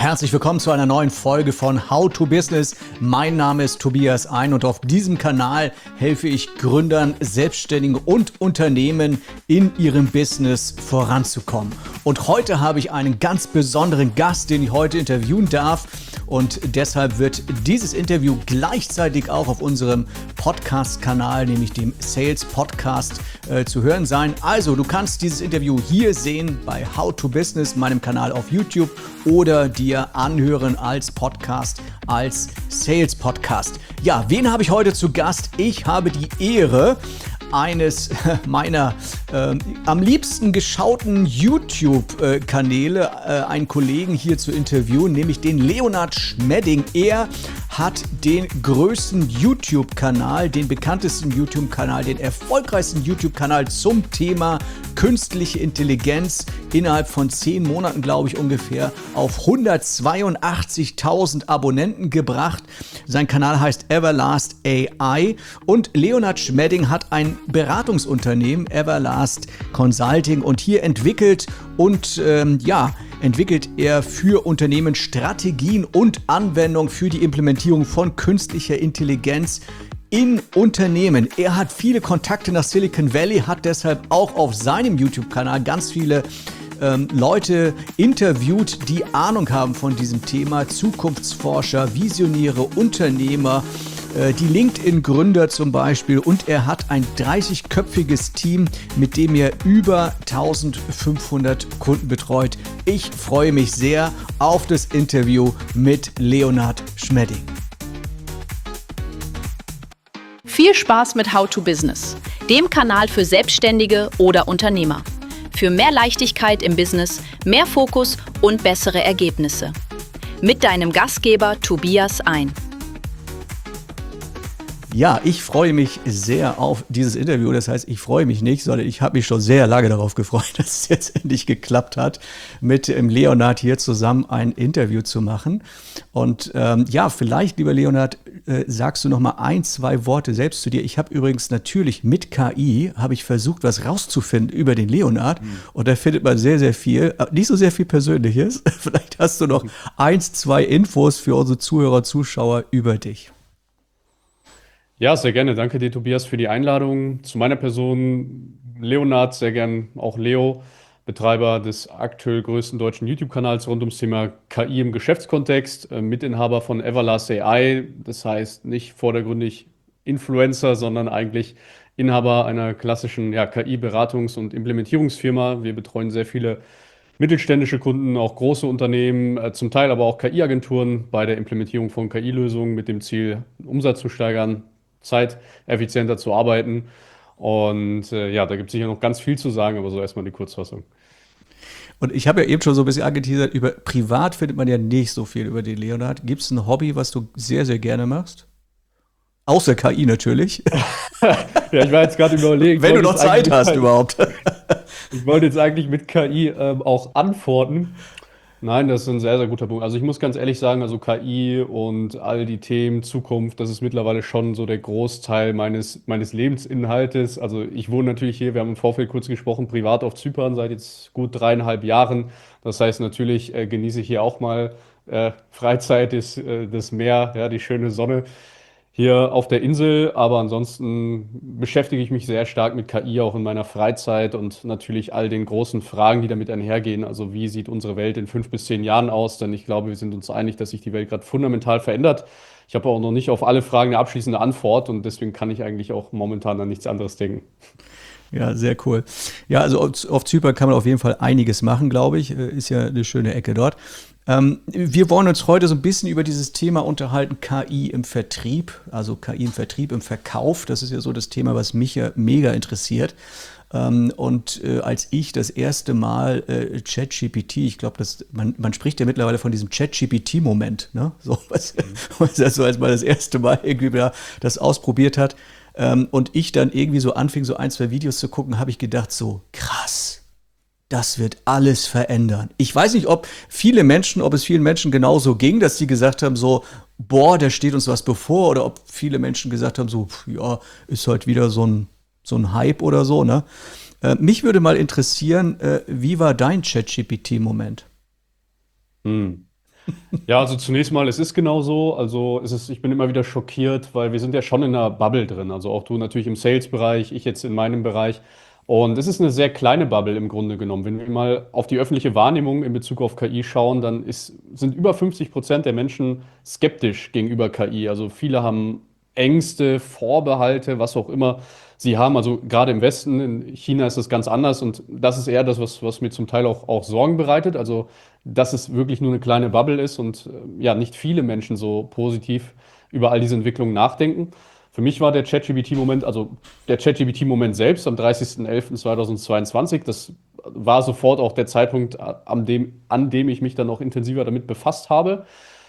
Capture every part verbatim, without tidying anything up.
herzlich willkommen zu einer neuen Folge von How to Business. Mein Name ist Tobias Ein und auf diesem Kanal helfe ich Gründern, Selbstständigen und Unternehmen in ihrem Business voranzukommen. Und heute habe ich einen ganz besonderen Gast, den ich heute interviewen darf. Und deshalb wird dieses Interview gleichzeitig auch auf unserem Podcast-Kanal, nämlich dem Sales Podcast, äh, zu hören sein. Also, du kannst dieses Interview hier sehen bei How to Business, meinem Kanal auf YouTube, oder dir anhören als Podcast, als Sales Podcast. Ja, wen habe ich heute zu Gast? Ich habe die Ehre, eines meiner äh, am liebsten geschauten YouTube-Kanäle, äh, einen Kollegen hier zu interviewen, nämlich den Leonhard Schmedding. Er hat den größten YouTube-Kanal, den bekanntesten YouTube-Kanal, den erfolgreichsten YouTube-Kanal zum Thema künstliche Intelligenz innerhalb von zehn Monaten, glaube ich, ungefähr auf hundertzweiundachtzigtausend Abonnenten gebracht. Sein Kanal heißt Everlast A I und Leonhard Schmedding hat ein Beratungsunternehmen, Everlast Consulting, und hier entwickelt und ähm, ja, entwickelt er für Unternehmen Strategien und Anwendungen für die Implementierung von künstlicher Intelligenz in Unternehmen. Er hat viele Kontakte nach Silicon Valley, hat deshalb auch auf seinem YouTube-Kanal ganz viele ähm, Leute interviewt, die Ahnung haben von diesem Thema, Zukunftsforscher, Visionäre, Unternehmer, äh, die LinkedIn-Gründer zum Beispiel, und er hat ein dreißigköpfiges Team, mit dem er über eintausendfünfhundert Kunden betreut. Ich freue mich sehr auf das Interview mit Leonhard Schmedding. Viel Spaß mit How to Business, dem Kanal für Selbstständige oder Unternehmer. Für mehr Leichtigkeit im Business, mehr Fokus und bessere Ergebnisse. Mit deinem Gastgeber Tobias Ein. Ja, ich freue mich sehr auf dieses Interview. Das heißt, ich freue mich nicht, sondern ich habe mich schon sehr lange darauf gefreut, dass es jetzt endlich geklappt hat, mit dem Leonhard hier zusammen ein Interview zu machen. Und ähm, ja, vielleicht, lieber Leonhard, äh, sagst du noch mal ein, zwei Worte selbst zu dir. Ich habe übrigens natürlich mit K I, habe ich versucht, was rauszufinden über den Leonhard. Mhm. Und da findet man sehr, sehr viel, nicht so sehr viel Persönliches. Vielleicht hast du noch eins, zwei Infos für unsere Zuhörer, Zuschauer über dich. Ja, sehr gerne. Danke dir, Tobias, für die Einladung. Zu meiner Person, Leonhard, sehr gern auch Leo, Betreiber des aktuell größten deutschen YouTube-Kanals rund ums Thema K I im Geschäftskontext, äh, Mitinhaber von Everlast A I, das heißt nicht vordergründig Influencer, sondern eigentlich Inhaber einer klassischen ja, K I-Beratungs- und Implementierungsfirma. Wir betreuen sehr viele mittelständische Kunden, auch große Unternehmen, äh, zum Teil aber auch K I-Agenturen bei der Implementierung von K I-Lösungen mit dem Ziel, Umsatz zu steigern, Zeit effizienter zu arbeiten. Und äh, ja, da gibt es sicher noch ganz viel zu sagen, aber so erstmal die Kurzfassung. Und ich habe ja eben schon so ein bisschen angeteasert, über privat findet man ja nicht so viel über den Leonhard. Gibt es ein Hobby, was du sehr, sehr gerne machst? Außer K I natürlich. Ja, ich war jetzt gerade überlegen. Wenn du noch Zeit hast überhaupt. Ich wollte jetzt eigentlich mit K I ähm, auch antworten. Nein, das ist ein sehr, sehr guter Punkt. Also ich muss ganz ehrlich sagen, also K I und all die Themen Zukunft, das ist mittlerweile schon so der Großteil meines, meines Lebensinhaltes. Also ich wohne natürlich hier, wir haben im Vorfeld kurz gesprochen, privat auf Zypern seit jetzt gut dreieinhalb Jahren. Das heißt, natürlich äh, genieße ich hier auch mal äh, Freizeit, das, äh, das Meer, ja, die schöne Sonne hier auf der Insel, aber ansonsten beschäftige ich mich sehr stark mit K I auch in meiner Freizeit und natürlich all den großen Fragen, die damit einhergehen. Also wie sieht unsere Welt in fünf bis zehn Jahren aus? Denn ich glaube, wir sind uns einig, dass sich die Welt gerade fundamental verändert. Ich habe auch noch nicht auf alle Fragen eine abschließende Antwort und deswegen kann ich eigentlich auch momentan an nichts anderes denken. Ja, sehr cool. Ja, also auf Zypern kann man auf jeden Fall einiges machen, glaube ich. Ist ja eine schöne Ecke dort. Ähm, wir wollen uns heute so ein bisschen über dieses Thema unterhalten, K I im Vertrieb, also K I im Vertrieb, im Verkauf. Das ist ja so das Thema, was mich ja mega interessiert. Ähm, und äh, als ich das erste Mal äh, ChatGPT, ich glaube, man, man spricht ja mittlerweile von diesem ChatGPT-Moment, ne? So, was, mhm. also als man das erste Mal irgendwie da das ausprobiert hat, ähm, und ich dann irgendwie so anfing, so ein, zwei Videos zu gucken, habe ich gedacht, so krass. Das wird alles verändern. Ich weiß nicht, ob viele Menschen, ob es vielen Menschen genauso ging, dass sie gesagt haben, so, boah, da steht uns was bevor, oder ob viele Menschen gesagt haben, so, ja, ist halt wieder so ein, so ein Hype oder so, ne? Äh, mich würde mal interessieren, äh, wie war dein ChatGPT-Moment? Hm. Ja, also zunächst mal, es ist genau so. Also es ist, ich bin immer wieder schockiert, weil wir sind ja schon in einer Bubble drin. Also auch du natürlich im Sales-Bereich, ich jetzt in meinem Bereich. Und es ist eine sehr kleine Bubble im Grunde genommen. Wenn wir mal auf die öffentliche Wahrnehmung in Bezug auf K I schauen, dann ist, sind über fünfzig Prozent der Menschen skeptisch gegenüber K I. Also viele haben Ängste, Vorbehalte, was auch immer sie haben. Also gerade im Westen, in China ist das ganz anders. Und das ist eher das, was, was mir zum Teil auch, auch Sorgen bereitet. Also dass es wirklich nur eine kleine Bubble ist und äh, ja, nicht viele Menschen so positiv über all diese Entwicklungen nachdenken. Für mich war der ChatGPT-Moment, also der ChatGPT-Moment selbst am dreißigsten elften zweitausendzweiundzwanzig, das war sofort auch der Zeitpunkt, an dem, an dem ich mich dann auch intensiver damit befasst habe.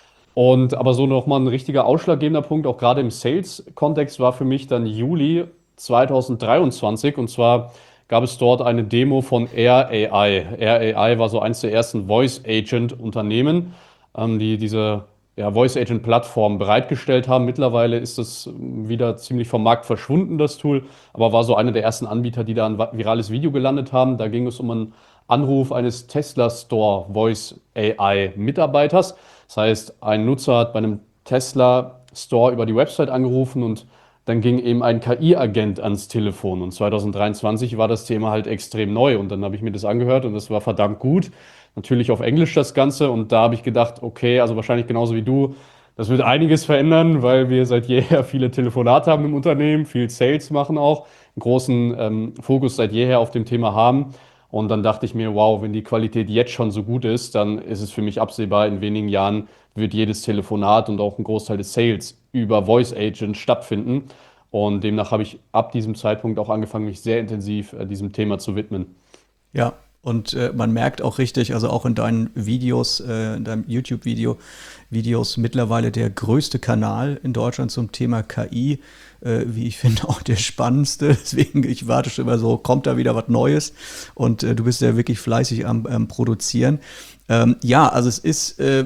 Und aber so nochmal ein richtiger ausschlaggebender Punkt, auch gerade im Sales-Kontext, war für mich dann Juli zweitausenddreiundzwanzig. Und zwar gab es dort eine Demo von Air A I. Air A I war so eines der ersten Voice-Agent-Unternehmen, ähm, die diese ja, Voice-Agent-Plattform bereitgestellt haben. Mittlerweile ist es wieder ziemlich vom Markt verschwunden, das Tool, aber war so einer der ersten Anbieter, die da ein virales Video gelandet haben. Da ging es um einen Anruf eines Tesla Store Voice A I Mitarbeiters. Das heißt, ein Nutzer hat bei einem Tesla Store über die Website angerufen und dann ging eben ein K I-Agent ans Telefon. Und zweitausenddreiundzwanzig war das Thema halt extrem neu. Und dann habe ich mir das angehört und das war verdammt gut. Natürlich auf Englisch das Ganze. Und da habe ich gedacht, okay, also wahrscheinlich genauso wie du, das wird einiges verändern, weil wir seit jeher viele Telefonate haben im Unternehmen, viel Sales machen auch, einen großen ähm, Fokus seit jeher auf dem Thema haben. Und dann dachte ich mir, wow, wenn die Qualität jetzt schon so gut ist, dann ist es für mich absehbar, in wenigen Jahren wird jedes Telefonat und auch ein Großteil des Sales über Voice Agent stattfinden. Und demnach habe ich ab diesem Zeitpunkt auch angefangen, mich sehr intensiv äh, diesem Thema zu widmen. Ja, und äh, man merkt auch richtig, also auch in deinen Videos, äh, in deinem YouTube-Video, Videos mittlerweile der größte Kanal in Deutschland zum Thema K I, äh, wie ich finde, auch der spannendste. Deswegen, ich warte schon immer so, kommt da wieder was Neues? Und äh, du bist ja wirklich fleißig am, am Produzieren. Ähm, ja, also es ist äh,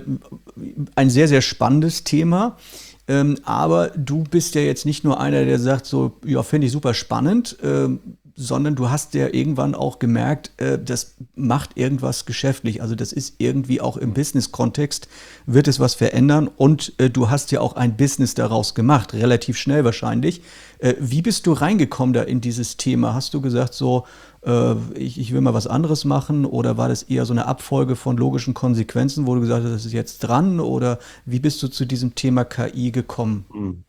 ein sehr, sehr spannendes Thema. Ähm, aber du bist ja jetzt nicht nur einer, der sagt so, ja, finde ich super spannend, ähm, sondern du hast ja irgendwann auch gemerkt, äh, das macht irgendwas geschäftlich. Also das ist irgendwie auch im Business-Kontext, wird es was verändern und äh, du hast ja auch ein Business daraus gemacht, relativ schnell wahrscheinlich. Äh, wie bist du reingekommen da in dieses Thema? Hast du gesagt so, äh, ich, ich will mal was anderes machen oder war das eher so eine Abfolge von logischen Konsequenzen, wo du gesagt hast, das ist jetzt dran oder wie bist du zu diesem Thema K I gekommen? Mhm.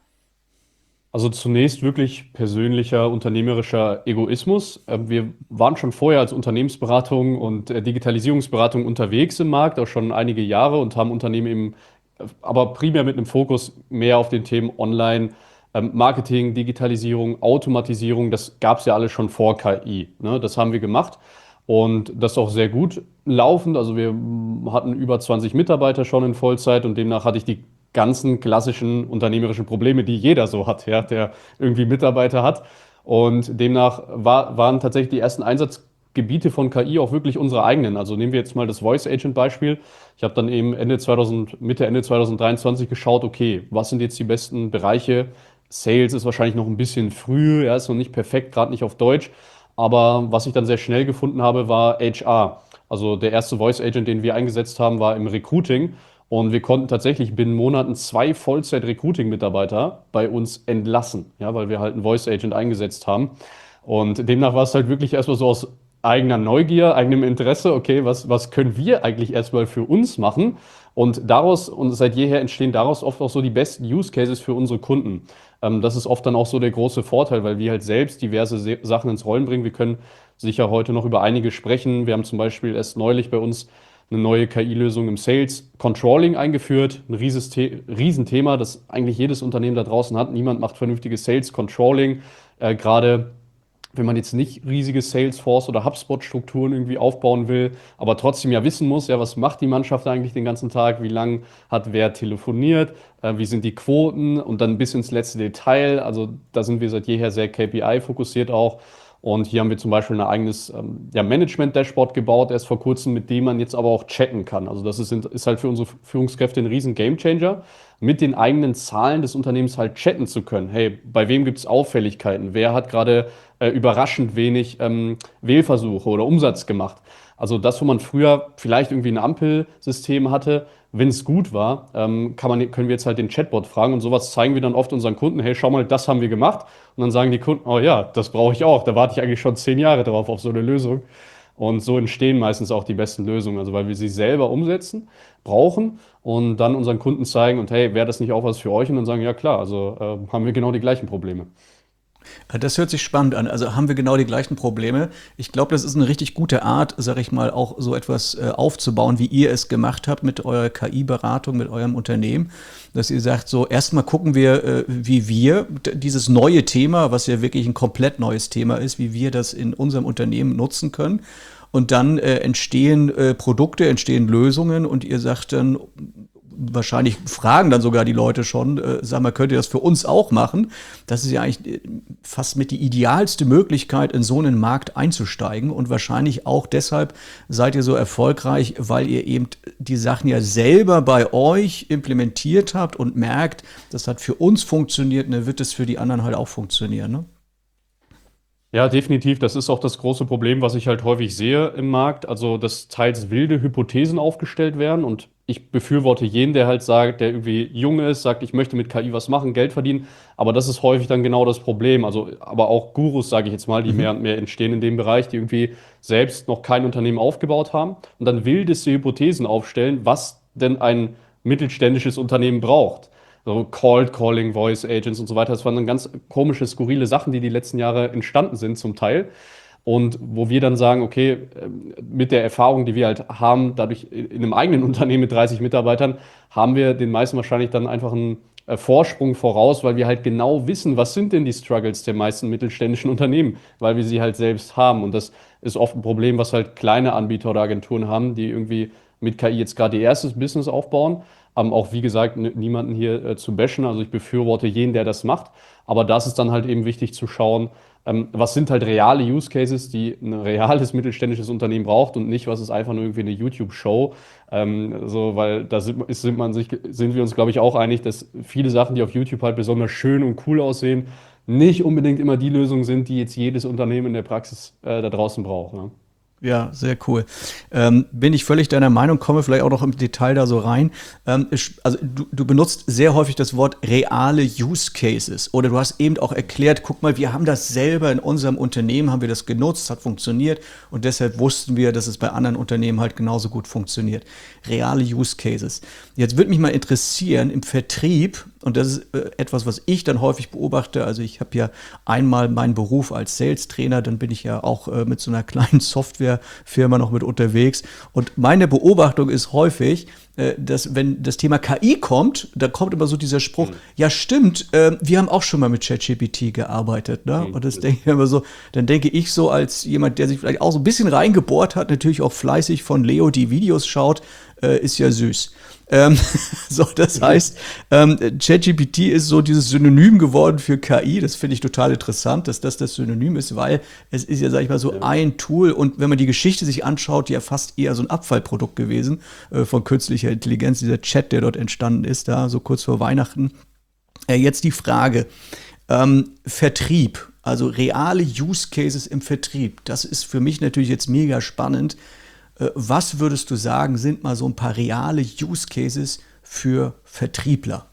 Also zunächst wirklich persönlicher, unternehmerischer Egoismus. Ähm, Wir waren schon vorher als Unternehmensberatung und äh, Digitalisierungsberatung unterwegs im Markt, auch schon einige Jahre und haben Unternehmen eben, äh, aber primär mit einem Fokus mehr auf den Themen Online, ähm, Marketing, Digitalisierung, Automatisierung. Das gab es ja alles schon vor K I. Ne? Das haben wir gemacht und das auch sehr gut laufend. Also wir mm, hatten über zwanzig Mitarbeiter schon in Vollzeit und demnach hatte ich die ganzen klassischen unternehmerischen Probleme, die jeder so hat, ja, der irgendwie Mitarbeiter hat. Und demnach war, waren tatsächlich die ersten Einsatzgebiete von K I auch wirklich unsere eigenen. Also nehmen wir jetzt mal das Voice Agent Beispiel. Ich habe dann eben Ende zweitausend, Mitte, Ende zweitausenddreiundzwanzig geschaut, okay, was sind jetzt die besten Bereiche? Sales ist wahrscheinlich noch ein bisschen früh, ja, ist noch nicht perfekt, gerade nicht auf Deutsch. Aber was ich dann sehr schnell gefunden habe, war H R. Also der erste Voice Agent, den wir eingesetzt haben, war im Recruiting. Und wir konnten tatsächlich binnen Monaten zwei Vollzeit-Recruiting-Mitarbeiter bei uns entlassen, ja, weil wir halt einen Voice Agent eingesetzt haben. Und demnach war es halt wirklich erstmal so aus eigener Neugier, eigenem Interesse, okay, was, was können wir eigentlich erstmal für uns machen? Und daraus, und seit jeher entstehen daraus oft auch so die besten Use Cases für unsere Kunden. Ähm, das ist oft dann auch so der große Vorteil, weil wir halt selbst diverse Se Sachen ins Rollen bringen. Wir können sicher heute noch über einige sprechen. Wir haben zum Beispiel erst neulich bei uns eine neue K I-Lösung im Sales Controlling eingeführt. Ein rieses The Riesenthema, das eigentlich jedes Unternehmen da draußen hat. Niemand macht vernünftiges Sales Controlling. Äh, gerade wenn man jetzt nicht riesige Salesforce oder HubSpot-Strukturen irgendwie aufbauen will, aber trotzdem ja wissen muss, ja, was macht die Mannschaft eigentlich den ganzen Tag, wie lang hat wer telefoniert, äh, wie sind die Quoten und dann bis ins letzte Detail. Also da sind wir seit jeher sehr K P I-fokussiert auch. Und hier haben wir zum Beispiel ein eigenes ähm, ja, Management-Dashboard gebaut, erst vor kurzem, mit dem man jetzt aber auch chatten kann. Also das ist, ist halt für unsere Führungskräfte ein riesen Gamechanger, mit den eigenen Zahlen des Unternehmens halt chatten zu können. Hey, bei wem gibt es Auffälligkeiten? Wer hat gerade äh, überraschend wenig ähm, Wählversuche oder Umsatz gemacht? Also das, wo man früher vielleicht irgendwie ein Ampelsystem hatte, wenn es gut war, ähm, kann man, können wir jetzt halt den Chatbot fragen und sowas zeigen wir dann oft unseren Kunden, hey, schau mal, das haben wir gemacht. Und dann sagen die Kunden, oh ja, das brauche ich auch. Da warte ich eigentlich schon zehn Jahre drauf auf so eine Lösung. Und so entstehen meistens auch die besten Lösungen, also weil wir sie selber umsetzen, brauchen und dann unseren Kunden zeigen und hey, wäre das nicht auch was für euch? Und dann sagen, ja klar, also äh, haben wir genau die gleichen Probleme. Das hört sich spannend an. Also haben wir genau die gleichen Probleme. Ich glaube, das ist eine richtig gute Art, sag ich mal, auch so etwas äh, aufzubauen, wie ihr es gemacht habt mit eurer K I-Beratung, mit eurem Unternehmen. Dass ihr sagt, so erstmal gucken wir, äh, wie wir d- dieses neue Thema, was ja wirklich ein komplett neues Thema ist, wie wir das in unserem Unternehmen nutzen können. Und dann äh, entstehen äh, Produkte, entstehen Lösungen und ihr sagt dann, wahrscheinlich fragen dann sogar die Leute schon, äh, sag mal, könnt ihr das für uns auch machen? Das ist ja eigentlich äh, fast mit die idealste Möglichkeit, in so einen Markt einzusteigen. Und wahrscheinlich auch deshalb seid ihr so erfolgreich, weil ihr eben die Sachen ja selber bei euch implementiert habt und merkt, das hat für uns funktioniert, dann wird es für die anderen halt auch funktionieren, ne? Ja, definitiv. Das ist auch das große Problem, was ich halt häufig sehe im Markt. Also, dass teils wilde Hypothesen aufgestellt werden. Und ich befürworte jeden, der halt sagt, der irgendwie jung ist, sagt, ich möchte mit K I was machen, Geld verdienen. Aber das ist häufig dann genau das Problem. Also, aber auch Gurus, sage ich jetzt mal, die mehr und mehr entstehen in dem Bereich, die irgendwie selbst noch kein Unternehmen aufgebaut haben und dann wildeste Hypothesen aufstellen, was denn ein mittelständisches Unternehmen braucht. So Cold Calling, Voice Agents und so weiter. Das waren dann ganz komische, skurrile Sachen, die die letzten Jahre entstanden sind zum Teil. Und wo wir dann sagen, okay, ähm, mit der Erfahrung, die wir halt haben, dadurch in in einem eigenen Unternehmen mit dreißig Mitarbeitern, haben wir den meisten wahrscheinlich dann einfach einen äh, Vorsprung voraus, weil wir halt genau wissen, was sind denn die Struggles der meisten mittelständischen Unternehmen, weil wir sie halt selbst haben. Und das ist oft ein Problem, was halt kleine Anbieter oder Agenturen haben, die irgendwie mit K I jetzt gerade ihr erstes Business aufbauen. Ähm, auch wie gesagt, n- niemanden hier äh, zu bashen. Also ich befürworte jeden, der das macht. Aber das ist dann halt eben wichtig zu schauen, ähm, was sind halt reale Use Cases, die ein reales mittelständisches Unternehmen braucht und nicht, was ist einfach nur irgendwie eine YouTube-Show. Ähm, so, weil da sind, ist, sind, man sich, sind wir uns, glaube ich, auch einig, dass viele Sachen, die auf YouTube halt besonders schön und cool aussehen, nicht unbedingt immer die Lösung sind, die jetzt jedes Unternehmen in der Praxis äh, da draußen braucht. Ne? Ja, sehr cool. Ähm, bin ich völlig deiner Meinung, komme vielleicht auch noch im Detail da so rein. Ähm, ich, also du, du benutzt sehr häufig das Wort reale Use Cases oder du hast eben auch erklärt, guck mal, wir haben das selber in unserem Unternehmen, haben wir das genutzt, hat funktioniert und deshalb wussten wir, dass es bei anderen Unternehmen halt genauso gut funktioniert. Reale Use Cases. Jetzt würde mich mal interessieren, im Vertrieb, und das ist äh, etwas, was ich dann häufig beobachte, also ich habe ja einmal meinen Beruf als Sales-Trainer, dann bin ich ja auch äh, mit so einer kleinen Softwarefirma noch mit unterwegs und meine Beobachtung ist häufig, äh, dass wenn das Thema K I kommt, da kommt immer so dieser Spruch, mhm. ja stimmt, äh, wir haben auch schon mal mit ChatGPT gearbeitet, ne? Mhm. Und das denke ich immer so, dann denke ich so als jemand, der sich vielleicht auch so ein bisschen reingebohrt hat, natürlich auch fleißig von Leo die Videos schaut, äh, ist ja süß. Ähm, so, das heißt, ähm, ChatGPT ist so dieses Synonym geworden für K I. Das finde ich total interessant, dass das das Synonym ist, weil es ist ja, sag ich mal, so ja. ein Tool. Und wenn man die Geschichte sich anschaut, ja fast eher so ein Abfallprodukt gewesen äh, von künstlicher Intelligenz, dieser Chat, der dort entstanden ist, da so kurz vor Weihnachten. Äh, jetzt die Frage, ähm, Vertrieb, also reale Use Cases im Vertrieb. Das ist für mich natürlich jetzt mega spannend. Was würdest du sagen, sind mal so ein paar reale Use Cases für Vertriebler?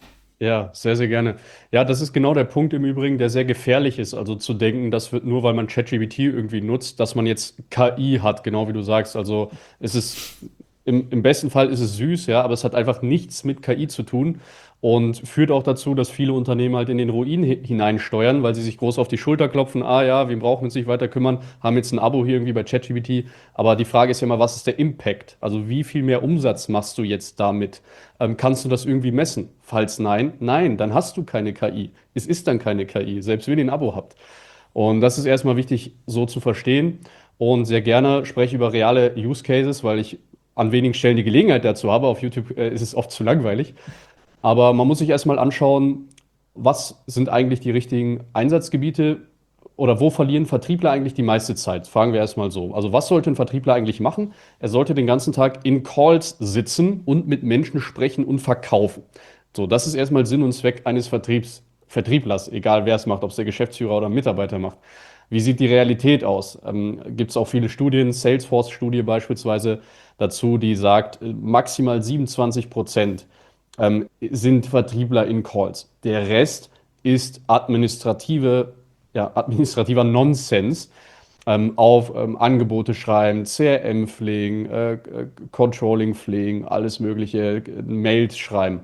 Ja, sehr, sehr gerne. Ja, das ist genau der Punkt im Übrigen, der sehr gefährlich ist. Also zu denken, das wird nur, weil man ChatGPT irgendwie nutzt, dass man jetzt K I hat, genau wie du sagst. Also es ist im, im besten Fall ist es süß, ja, aber es hat einfach nichts mit K I zu tun und führt auch dazu, dass viele Unternehmen halt in den Ruin hi- hineinsteuern, weil sie sich groß auf die Schulter klopfen. Ah ja, wir brauchen uns nicht weiter kümmern, haben jetzt ein Abo hier irgendwie bei ChatGPT. Aber die Frage ist ja mal, was ist der Impact? Also wie viel mehr Umsatz machst du jetzt damit? Ähm, kannst du das irgendwie messen? Falls nein, nein, dann hast du keine K I. Es ist dann keine K I, selbst wenn ihr ein Abo habt. Und das ist erstmal wichtig so zu verstehen. Und sehr gerne spreche ich über reale Use Cases, weil ich an wenigen Stellen die Gelegenheit dazu habe. Auf YouTube äh, ist es oft zu langweilig. Aber man muss sich erstmal anschauen, was sind eigentlich die richtigen Einsatzgebiete oder wo verlieren Vertriebler eigentlich die meiste Zeit? Fragen wir erstmal so. Also was sollte ein Vertriebler eigentlich machen? Er sollte den ganzen Tag in Calls sitzen und mit Menschen sprechen und verkaufen. So, das ist erstmal Sinn und Zweck eines Vertriebs, Vertrieblers, egal wer es macht, ob es der Geschäftsführer oder ein Mitarbeiter macht. Wie sieht die Realität aus? Ähm, gibt es auch viele Studien, Salesforce-Studie beispielsweise dazu, die sagt, äh, maximal siebenundzwanzig Prozent ähm, sind Vertriebler in Calls. Der Rest ist administrative, ja, administrativer Nonsens, ähm, auf ähm, Angebote schreiben, C R M pflegen, äh, äh, Controlling pflegen, alles mögliche, äh, Mails schreiben.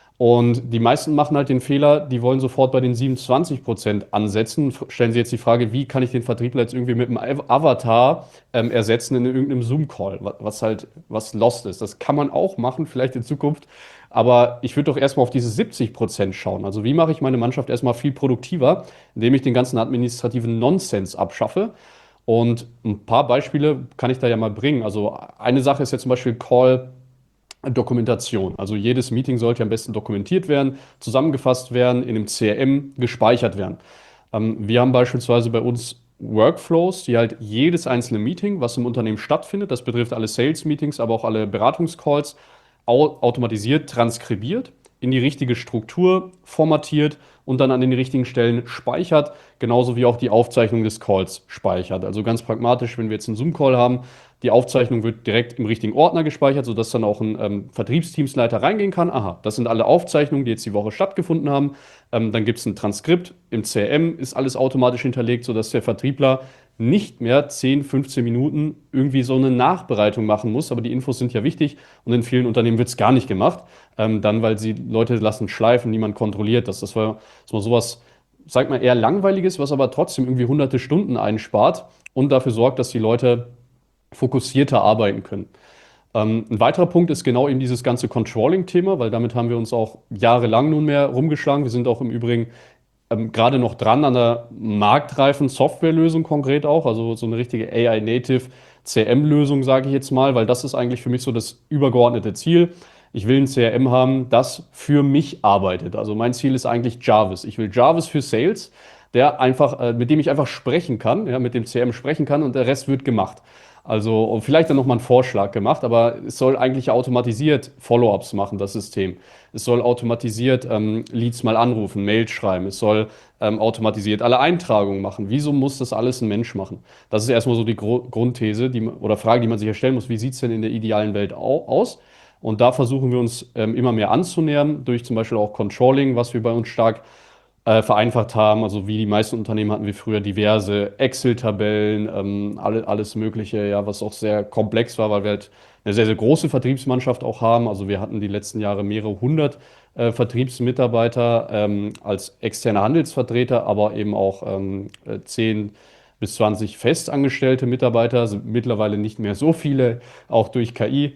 Und die meisten machen halt den Fehler, die wollen sofort bei den siebenundzwanzig Prozent ansetzen. Stellen Sie jetzt die Frage, wie kann ich den Vertriebler jetzt irgendwie mit einem Avatar ähm, ersetzen in irgendeinem Zoom-Call, was halt, was lost ist. Das kann man auch machen, vielleicht in Zukunft. Aber ich würde doch erstmal auf diese siebzig Prozent schauen. Also wie mache ich meine Mannschaft erstmal viel produktiver, indem ich den ganzen administrativen Nonsens abschaffe. Und ein paar Beispiele kann ich da ja mal bringen. Also eine Sache ist ja zum Beispiel Call Dokumentation. Also jedes Meeting sollte am besten dokumentiert werden, zusammengefasst werden, in einem C R M gespeichert werden. Ähm, wir haben beispielsweise bei uns Workflows, die halt jedes einzelne Meeting, was im Unternehmen stattfindet, das betrifft alle Sales-Meetings, aber auch alle Beratungscalls, au automatisiert transkribiert, in die richtige Struktur formatiert und dann an den richtigen Stellen speichert, genauso wie auch die Aufzeichnung des Calls speichert. Also ganz pragmatisch, wenn wir jetzt einen Zoom-Call haben, die Aufzeichnung wird direkt im richtigen Ordner gespeichert, sodass dann auch ein ähm, Vertriebsteamsleiter reingehen kann. Aha, das sind alle Aufzeichnungen, die jetzt die Woche stattgefunden haben. Ähm, dann gibt es ein Transkript, im C R M ist alles automatisch hinterlegt, sodass der Vertriebler nicht mehr zehn, fünfzehn Minuten irgendwie so eine Nachbereitung machen muss. Aber die Infos sind ja wichtig und in vielen Unternehmen wird es gar nicht gemacht. Ähm, dann, weil sie Leute lassen schleifen, niemand kontrolliert das. Das war, das war sowas, sag mal, eher Langweiliges, was aber trotzdem irgendwie hunderte Stunden einspart und dafür sorgt, dass die Leute fokussierter arbeiten können. Ähm, ein weiterer Punkt ist genau eben dieses ganze Controlling-Thema, weil damit haben wir uns auch jahrelang nunmehr rumgeschlagen. Wir sind auch im Übrigen ähm, gerade noch dran an der marktreifen Softwarelösung konkret auch, also so eine richtige A I-Native C R M-Lösung, sage ich jetzt mal, weil das ist eigentlich für mich so das übergeordnete Ziel. Ich will ein C R M haben, das für mich arbeitet. Also mein Ziel ist eigentlich Jarvis. Ich will Jarvis für Sales, der einfach, äh, mit dem ich einfach sprechen kann, ja, mit dem C R M sprechen kann und der Rest wird gemacht. Also und vielleicht dann nochmal einen Vorschlag gemacht, aber es soll eigentlich automatisiert Follow-ups machen, das System. Es soll automatisiert ähm, Leads mal anrufen, Mails schreiben. Es soll ähm, automatisiert alle Eintragungen machen. Wieso muss das alles ein Mensch machen? Das ist erstmal so die Gro Grundthese die, oder Frage, die man sich ja stellen muss. Wie sieht es denn in der idealen Welt au aus? Und da versuchen wir uns ähm, immer mehr anzunähern, durch zum Beispiel auch Controlling, was wir bei uns stark äh, vereinfacht haben. Also wie die meisten Unternehmen hatten wir früher diverse Excel-Tabellen, ähm, alle, alles Mögliche, ja, was auch sehr komplex war, weil wir halt eine sehr, sehr große Vertriebsmannschaft auch haben. Also wir hatten die letzten Jahre mehrere hundert äh, Vertriebsmitarbeiter ähm, als externe Handelsvertreter, aber eben auch ähm, zehn bis zwanzig festangestellte Mitarbeiter, sind mittlerweile nicht mehr so viele, auch durch K I.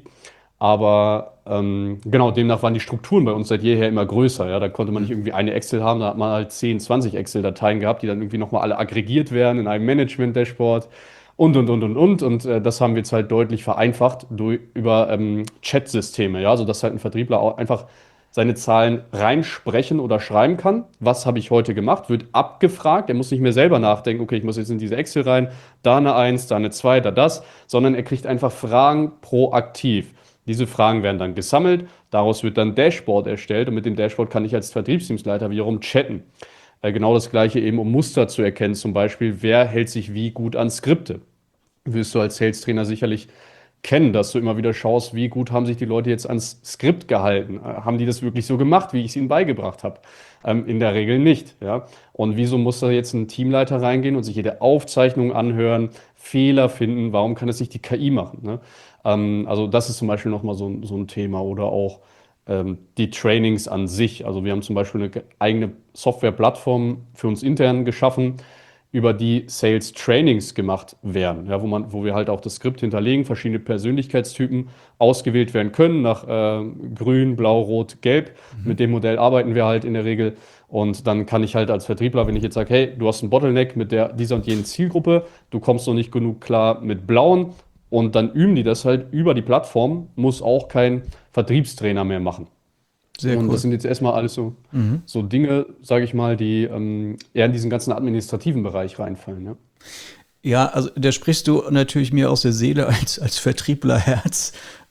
Aber ähm, genau, demnach waren die Strukturen bei uns seit jeher immer größer. Ja? Da konnte man nicht irgendwie eine Excel haben, da hat man halt zehn, zwanzig Excel-Dateien gehabt, die dann irgendwie nochmal alle aggregiert werden in einem Management-Dashboard und, und, und, und, und. Und äh, das haben wir jetzt halt deutlich vereinfacht durch, über ähm, Chat-Systeme, ja? Sodass halt ein Vertriebler auch einfach seine Zahlen reinsprechen oder schreiben kann. Was habe ich heute gemacht? Wird abgefragt. Er muss nicht mehr selber nachdenken, okay, ich muss jetzt in diese Excel rein, da eine eins, da eine zwei, da das, sondern er kriegt einfach Fragen proaktiv. Diese Fragen werden dann gesammelt, daraus wird dann ein Dashboard erstellt und mit dem Dashboard kann ich als Vertriebsteamsleiter wiederum chatten. Äh, genau das Gleiche eben, um Muster zu erkennen, zum Beispiel, wer hält sich wie gut an Skripte. Wirst du als Sales-Trainer sicherlich kennen, dass du immer wieder schaust, wie gut haben sich die Leute jetzt ans Skript gehalten. Äh, haben die das wirklich so gemacht, wie ich es ihnen beigebracht habe? Ähm, in der Regel nicht. Ja? Und wieso muss da jetzt ein Teamleiter reingehen und sich jede Aufzeichnung anhören, Fehler finden? Warum kann das nicht die K I machen? Ne? Ähm, also das ist zum Beispiel nochmal so, so ein Thema. Oder auch ähm, die Trainings an sich. Also wir haben zum Beispiel eine eigene Softwareplattform für uns intern geschaffen, über die Sales-Trainings gemacht werden, ja, wo man, wo wir halt auch das Skript hinterlegen, verschiedene Persönlichkeitstypen ausgewählt werden können, nach äh, Grün, Blau, Rot, Gelb. Mhm. Mit dem Modell arbeiten wir halt in der Regel. Und dann kann ich halt als Vertriebler, wenn ich jetzt sage, hey, du hast einen Bottleneck mit der, dieser und jenen Zielgruppe, du kommst noch nicht genug klar mit Blauen, und dann üben die das halt über die Plattform, muss auch kein Vertriebstrainer mehr machen. Sehr und cool. Das sind jetzt erstmal alles so, mhm. so Dinge, sage ich mal, die ähm, eher in diesen ganzen administrativen Bereich reinfallen. Ja, ja, also da sprichst du natürlich mir aus der Seele als, als Vertrieblerherz.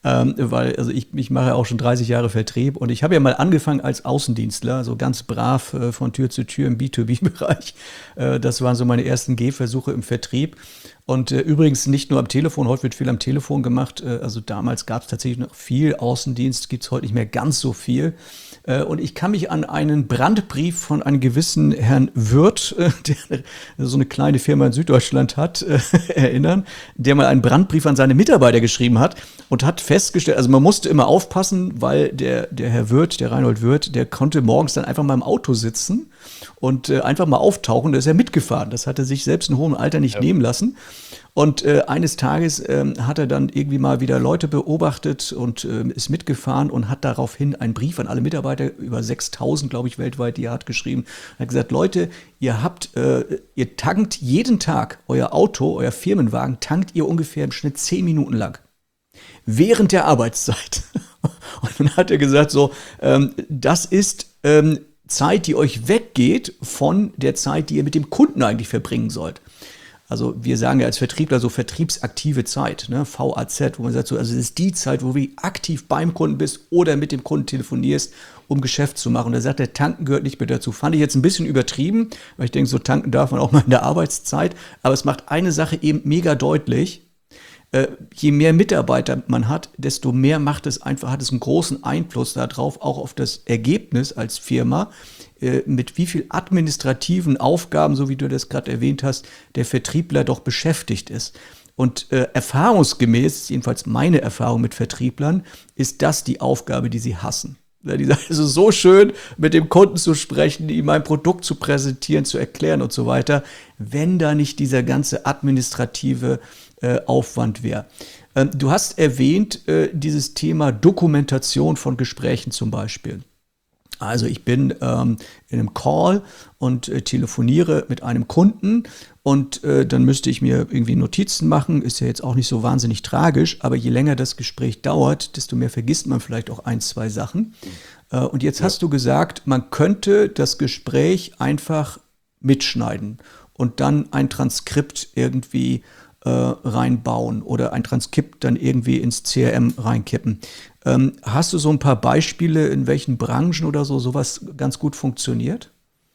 Ähm, weil, also ich, ich mache ja auch schon dreißig Jahre Vertrieb und ich habe ja mal angefangen als Außendienstler, so ganz brav äh, von Tür zu Tür im B zwei B-Bereich. Äh, das waren so meine ersten Gehversuche im Vertrieb. Und äh, übrigens nicht nur am Telefon, heute wird viel am Telefon gemacht. Äh, also damals gab es tatsächlich noch viel Außendienst, gibt es heute nicht mehr ganz so viel. Äh, und ich kann mich an einen Brandbrief von einem gewissen Herrn Wirth, äh, der so eine kleine Firma in Süddeutschland hat, äh, erinnern, der mal einen Brandbrief an seine Mitarbeiter geschrieben hat und hat festgestellt, also man musste immer aufpassen, weil der, der Herr Wirth, der Reinhold Wirth, der konnte morgens dann einfach mal im Auto sitzen und äh, einfach mal auftauchen, da ist er mitgefahren. Das hat er sich selbst in hohem Alter nicht ja. nehmen lassen. Und äh, eines Tages ähm, hat er dann irgendwie mal wieder Leute beobachtet und äh, ist mitgefahren und hat daraufhin einen Brief an alle Mitarbeiter, über sechstausend, glaube ich, weltweit, die er hat geschrieben. Er hat gesagt, Leute, ihr habt, äh, ihr tankt jeden Tag euer Auto, euer Firmenwagen, tankt ihr ungefähr im Schnitt zehn Minuten lang. Während der Arbeitszeit. Und dann hat er gesagt, so, ähm, das ist ähm, Zeit, die euch weggeht von der Zeit, die ihr mit dem Kunden eigentlich verbringen sollt. Also wir sagen ja als Vertriebler so vertriebsaktive Zeit, ne? V A Z, wo man sagt, so, also das ist die Zeit, wo du aktiv beim Kunden bist oder mit dem Kunden telefonierst, um Geschäft zu machen. Und da sagt der Tanken gehört nicht mehr dazu. Fand ich jetzt ein bisschen übertrieben, weil ich denke, so tanken darf man auch mal in der Arbeitszeit. Aber es macht eine Sache eben mega deutlich. Äh, je mehr Mitarbeiter man hat, desto mehr macht es einfach, hat es einen großen Einfluss darauf, auch auf das Ergebnis als Firma, äh, mit wie viel administrativen Aufgaben, so wie du das gerade erwähnt hast, der Vertriebler doch beschäftigt ist. Und äh, erfahrungsgemäß, jedenfalls meine Erfahrung mit Vertrieblern, ist das die Aufgabe, die sie hassen. Ja, die sagen, es ist so schön, mit dem Kunden zu sprechen, ihm mein Produkt zu präsentieren, zu erklären und so weiter, wenn da nicht dieser ganze administrative äh, Aufwand wäre. Ähm, du hast erwähnt, äh, dieses Thema Dokumentation von Gesprächen zum Beispiel. Also ich bin ähm, in einem Call und äh, telefoniere mit einem Kunden und äh, dann müsste ich mir irgendwie Notizen machen, ist ja jetzt auch nicht so wahnsinnig tragisch, aber je länger das Gespräch dauert, desto mehr vergisst man vielleicht auch ein, zwei Sachen. Äh, und jetzt ja. hast du gesagt, man könnte das Gespräch einfach mitschneiden und dann ein Transkript irgendwie äh, reinbauen oder ein Transkript dann irgendwie ins C R M reinkippen. Ähm, hast du so ein paar Beispiele, in welchen Branchen oder so sowas ganz gut funktioniert?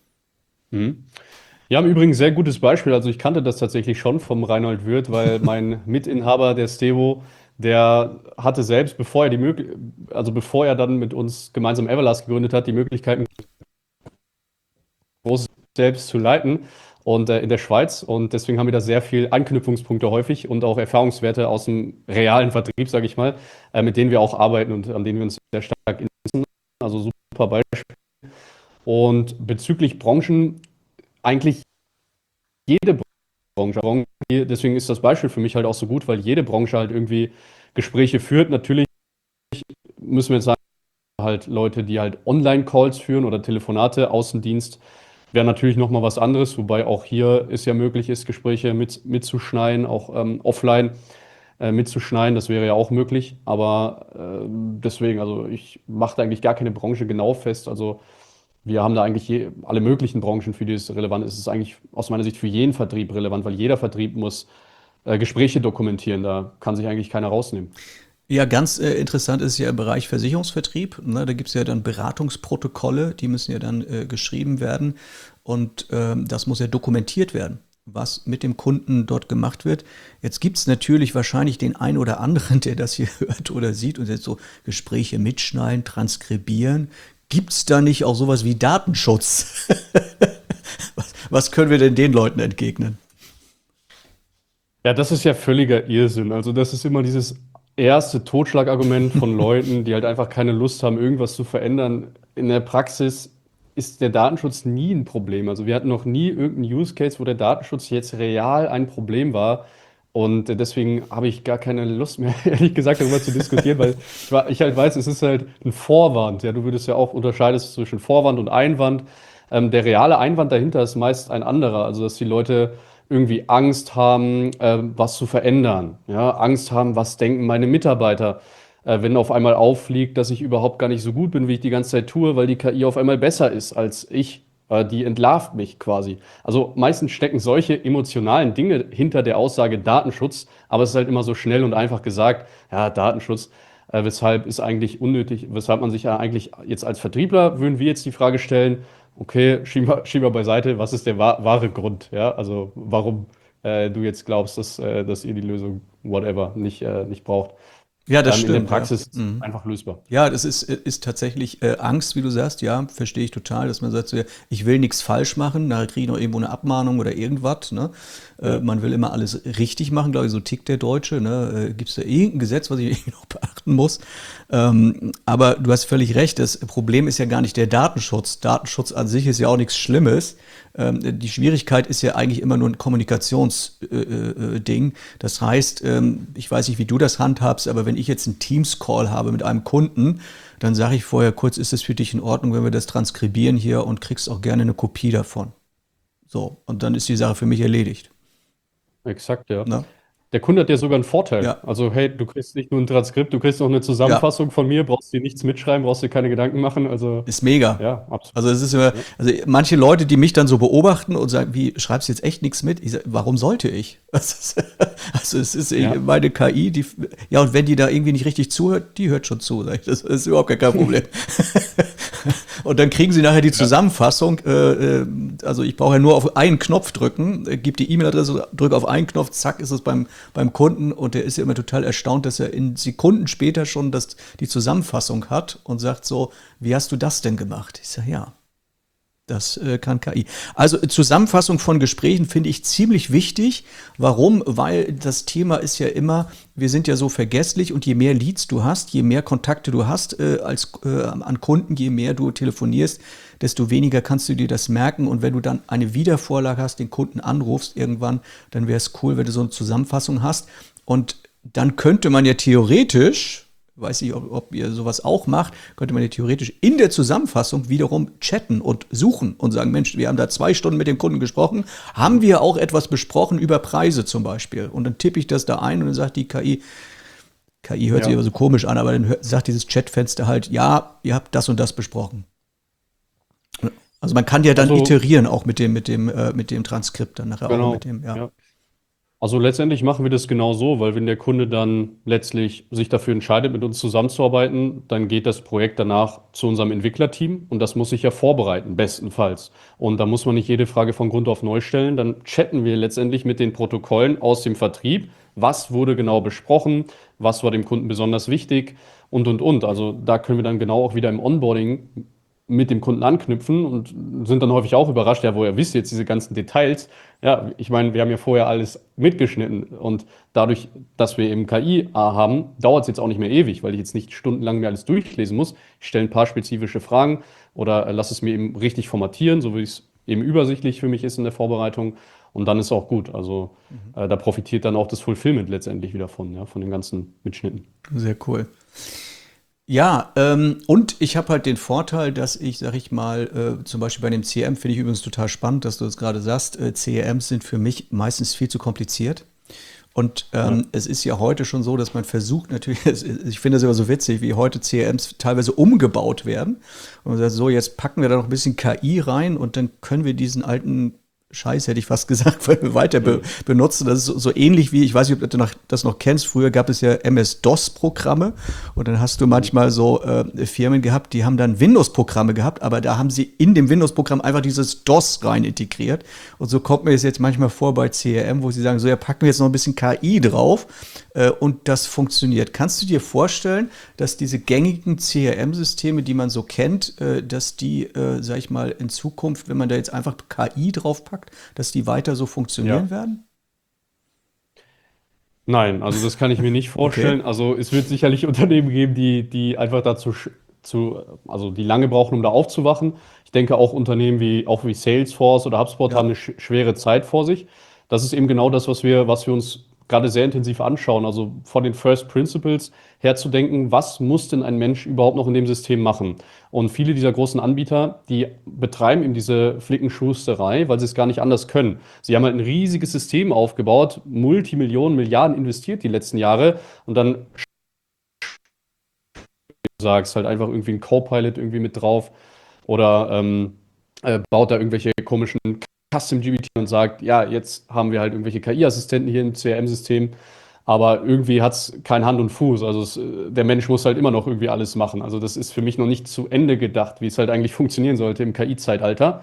Mhm. Ja, im Übrigen sehr gutes Beispiel. Also ich kannte das tatsächlich schon vom Reinhold Wirth, weil mein Mitinhaber der Stevo, der hatte selbst, bevor er die Möglichkeit, also bevor er dann mit uns gemeinsam Everlast gegründet hat, die Möglichkeit, groß selbst zu leiten und äh, in der Schweiz. Und deswegen haben wir da sehr viel Anknüpfungspunkte häufig und auch Erfahrungswerte aus dem realen Vertrieb, sage ich mal, äh, mit denen wir auch arbeiten und an denen wir uns sehr stark interessieren. Also super Beispiel. Und bezüglich Branchen, eigentlich jede Branche, deswegen ist das Beispiel für mich halt auch so gut, weil jede Branche halt irgendwie Gespräche führt. Natürlich müssen wir jetzt sagen, halt Leute, die halt Online-Calls führen oder Telefonate, Außendienst, wäre natürlich nochmal was anderes, wobei auch hier es ja möglich ist, Gespräche mit, mitzuschneiden, auch ähm, offline äh, mitzuschneiden, das wäre ja auch möglich, aber äh, deswegen, also ich mache da eigentlich gar keine Branche genau fest, also wir haben da eigentlich je, alle möglichen Branchen, für die es relevant ist. Es ist eigentlich aus meiner Sicht für jeden Vertrieb relevant, weil jeder Vertrieb muss äh, Gespräche dokumentieren. Da kann sich eigentlich keiner rausnehmen. Ja, ganz äh, interessant ist ja im Bereich Versicherungsvertrieb. Ne? Da gibt es ja dann Beratungsprotokolle, die müssen ja dann äh, geschrieben werden. Und ähm, das muss ja dokumentiert werden, was mit dem Kunden dort gemacht wird. Jetzt gibt es natürlich wahrscheinlich den einen oder anderen, der das hier hört oder sieht und jetzt so Gespräche mitschneiden, transkribieren. Gibt es da nicht auch sowas wie Datenschutz? was, was können wir denn den Leuten entgegnen? Ja, das ist ja völliger Irrsinn. Also das ist immer dieses erste Totschlagargument von Leuten, die halt einfach keine Lust haben, irgendwas zu verändern. In der Praxis ist der Datenschutz nie ein Problem. Also wir hatten noch nie irgendeinen Use Case, wo der Datenschutz jetzt real ein Problem war. Und deswegen habe ich gar keine Lust mehr, ehrlich gesagt, darüber zu diskutieren, weil ich, ich halt weiß, es ist halt ein Vorwand. Ja, du würdest ja auch unterscheiden zwischen Vorwand und Einwand. Ähm, der reale Einwand dahinter ist meist ein anderer. Also, dass die Leute irgendwie Angst haben, äh, was zu verändern. Ja, Angst haben, was denken meine Mitarbeiter, äh, wenn auf einmal auffliegt, dass ich überhaupt gar nicht so gut bin, wie ich die ganze Zeit tue, weil die K I auf einmal besser ist als ich. Die entlarvt mich quasi. Also meistens stecken solche emotionalen Dinge hinter der Aussage Datenschutz, aber es ist halt immer so schnell und einfach gesagt, ja, Datenschutz. Äh, weshalb ist eigentlich unnötig, weshalb man sich ja eigentlich jetzt als Vertriebler, würden wir jetzt die Frage stellen, okay, schieben wir, schieben wir beiseite, was ist der wa wahre Grund? Ja, also warum äh, du jetzt glaubst, dass, äh, dass ihr die Lösung, whatever, nicht, äh, nicht braucht. Ja, das Ähm, in der stimmt, ja. Praxis ist es Mhm. einfach lösbar. Ja, das ist, ist tatsächlich äh, Angst, wie du sagst, ja, verstehe ich total, dass man sagt, so, ja, ich will nichts falsch machen, nachher kriege ich noch irgendwo eine Abmahnung oder irgendwas. Ne? Äh, Ja. man will immer alles richtig machen, glaube ich, so tickt der Deutsche. Ne? Äh, Gibt es da irgendein Gesetz, was ich irgendwie noch beachten muss? Ähm, aber du hast völlig recht, das Problem ist ja gar nicht der Datenschutz. Datenschutz an sich ist ja auch nichts Schlimmes. Ähm, die Schwierigkeit ist ja eigentlich immer nur ein Kommunikationsding. Äh, äh, Ding. Das heißt, ähm, ich weiß nicht, wie du das handhabst, aber wenn ich jetzt einen Teams-Call habe mit einem Kunden, dann sage ich vorher kurz, ist es für dich in Ordnung, wenn wir das transkribieren hier und kriegst auch gerne eine Kopie davon. So, und dann ist die Sache für mich erledigt. Exakt, ja. Ne? Der Kunde hat ja sogar einen Vorteil. Ja, Also, hey, du kriegst nicht nur ein Transkript, du kriegst auch eine ja. Zusammenfassung von mir, brauchst dir nichts mitschreiben, brauchst dir keine Gedanken machen. Also, Ist mega. ja, absolut. Also es ist immer, Ja. also manche Leute, die mich dann so beobachten und sagen, wie, schreibst du jetzt echt nichts mit? Ich sag, warum sollte ich? Das ist, also es ist Ja. meine K I, die, ja, und wenn die da irgendwie nicht richtig zuhört, die hört schon zu. Sag ich, das ist überhaupt kein Problem. Und dann kriegen sie nachher die Zusammenfassung. Äh, äh, also ich brauche ja nur auf einen Knopf drücken, äh, gebe die E-Mail-Adresse, drücke auf einen Knopf, zack, ist es beim, beim Kunden. Und der ist ja immer total erstaunt, dass er in Sekunden später schon das, die Zusammenfassung hat und sagt so, wie hast du das denn gemacht? Ich sage, ja, das äh, kann K I. Also äh, Zusammenfassung von Gesprächen finde ich ziemlich wichtig. Warum? Weil das Thema ist ja immer, wir sind ja so vergesslich und je mehr Leads du hast, je mehr Kontakte du hast äh, als, äh, an Kunden, je mehr du telefonierst, desto weniger kannst du dir das merken. Und wenn du dann eine Wiedervorlage hast, den Kunden anrufst irgendwann, dann wäre es cool, wenn du so eine Zusammenfassung hast. Und dann könnte man ja theoretisch, weiß nicht, ob, ob ihr sowas auch macht, könnte man ja theoretisch in der Zusammenfassung wiederum chatten und suchen und sagen, Mensch, wir haben da zwei Stunden mit dem Kunden gesprochen, haben wir auch etwas besprochen über Preise zum Beispiel? Und dann tippe ich das da ein und dann sagt die K I, K I hört Ja. sich aber so komisch an, aber dann hört, sagt dieses Chatfenster halt, ja, ihr habt das und das besprochen. Also man kann ja dann Also, iterieren, auch mit dem, mit dem, äh, mit dem Transkript dann nachher auch genau. mit dem, ja. Ja. Also letztendlich machen wir das genau so, weil wenn der Kunde dann letztlich sich dafür entscheidet, mit uns zusammenzuarbeiten, dann geht das Projekt danach zu unserem Entwicklerteam und das muss sich ja vorbereiten, bestenfalls. Und da muss man nicht jede Frage von Grund auf neu stellen. Dann chatten wir letztendlich mit den Protokollen aus dem Vertrieb. Was wurde genau besprochen? Was war dem Kunden besonders wichtig? Und, und, und. Also da können wir dann genau auch wieder im Onboarding mit dem Kunden anknüpfen und sind dann häufig auch überrascht, ja, woher wisst ihr jetzt diese ganzen Details? Ja, ich meine, wir haben ja vorher alles mitgeschnitten und dadurch, dass wir eben K I haben, dauert es jetzt auch nicht mehr ewig, weil ich jetzt nicht stundenlang mir alles durchlesen muss. Ich stelle ein paar spezifische Fragen oder äh, lasse es mir eben richtig formatieren, so wie es eben übersichtlich für mich ist in der Vorbereitung und dann ist auch gut. Also äh, da profitiert dann auch das Fulfillment letztendlich wieder von, ja, von den ganzen Mitschnitten. Sehr cool. Ja, ähm, und ich habe halt den Vorteil, dass ich, sag ich mal, äh, zum Beispiel bei dem C R M finde ich übrigens total spannend, dass du das gerade sagst, äh, C R Ms sind für mich meistens viel zu kompliziert. Und Ja. ähm, es ist ja heute schon so, dass man versucht, natürlich, es- ich finde es immer so witzig, wie heute C R Ms teilweise umgebaut werden. Und man sagt, so, jetzt packen wir da noch ein bisschen K I rein und dann können wir diesen alten Scheiß, hätte ich fast gesagt, weil wir weiter be benutzen. Das ist so, so ähnlich wie, ich weiß nicht, ob du noch, das noch kennst, früher gab es ja M S-DOS-Programme und dann hast du manchmal so äh, Firmen gehabt, die haben dann Windows-Programme gehabt, aber da haben sie in dem Windows-Programm einfach dieses DOS rein integriert. Und so kommt mir das jetzt manchmal vor bei C R M, wo sie sagen, so, ja, packen wir jetzt noch ein bisschen K I drauf äh, und das funktioniert. Kannst du dir vorstellen, dass diese gängigen C R M-Systeme, die man so kennt, äh, dass die, äh, sag ich mal, in Zukunft, wenn man da jetzt einfach K I draufpackt, dass die weiter so funktionieren Ja. werden? Nein, also das kann ich mir nicht Okay. vorstellen. Also es wird sicherlich Unternehmen geben, die, die einfach dazu, sch- zu, also die lange brauchen, um da aufzuwachen. Ich denke auch Unternehmen wie, auch wie Salesforce oder HubSpot Ja. haben eine sch schwere Zeit vor sich. Das ist eben genau das, was wir, was wir uns gerade sehr intensiv anschauen. Also von den First Principles herzudenken, was muss denn ein Mensch überhaupt noch in dem System machen? Und viele dieser großen Anbieter, die betreiben eben diese Flickenschusterei, weil sie es gar nicht anders können. Sie haben halt ein riesiges System aufgebaut, Multimillionen, Milliarden investiert die letzten Jahre und dann sagst halt einfach irgendwie ein Copilot irgendwie mit drauf oder ähm, äh, baut da irgendwelche komischen Custom G P T und sagt, ja, jetzt haben wir halt irgendwelche K I-Assistenten hier im C R M-System. Aber irgendwie hat es kein Hand und Fuß. Also es, äh, der Mensch muss halt immer noch irgendwie alles machen. Also das ist für mich noch nicht zu Ende gedacht, wie es halt eigentlich funktionieren sollte im K I-Zeitalter.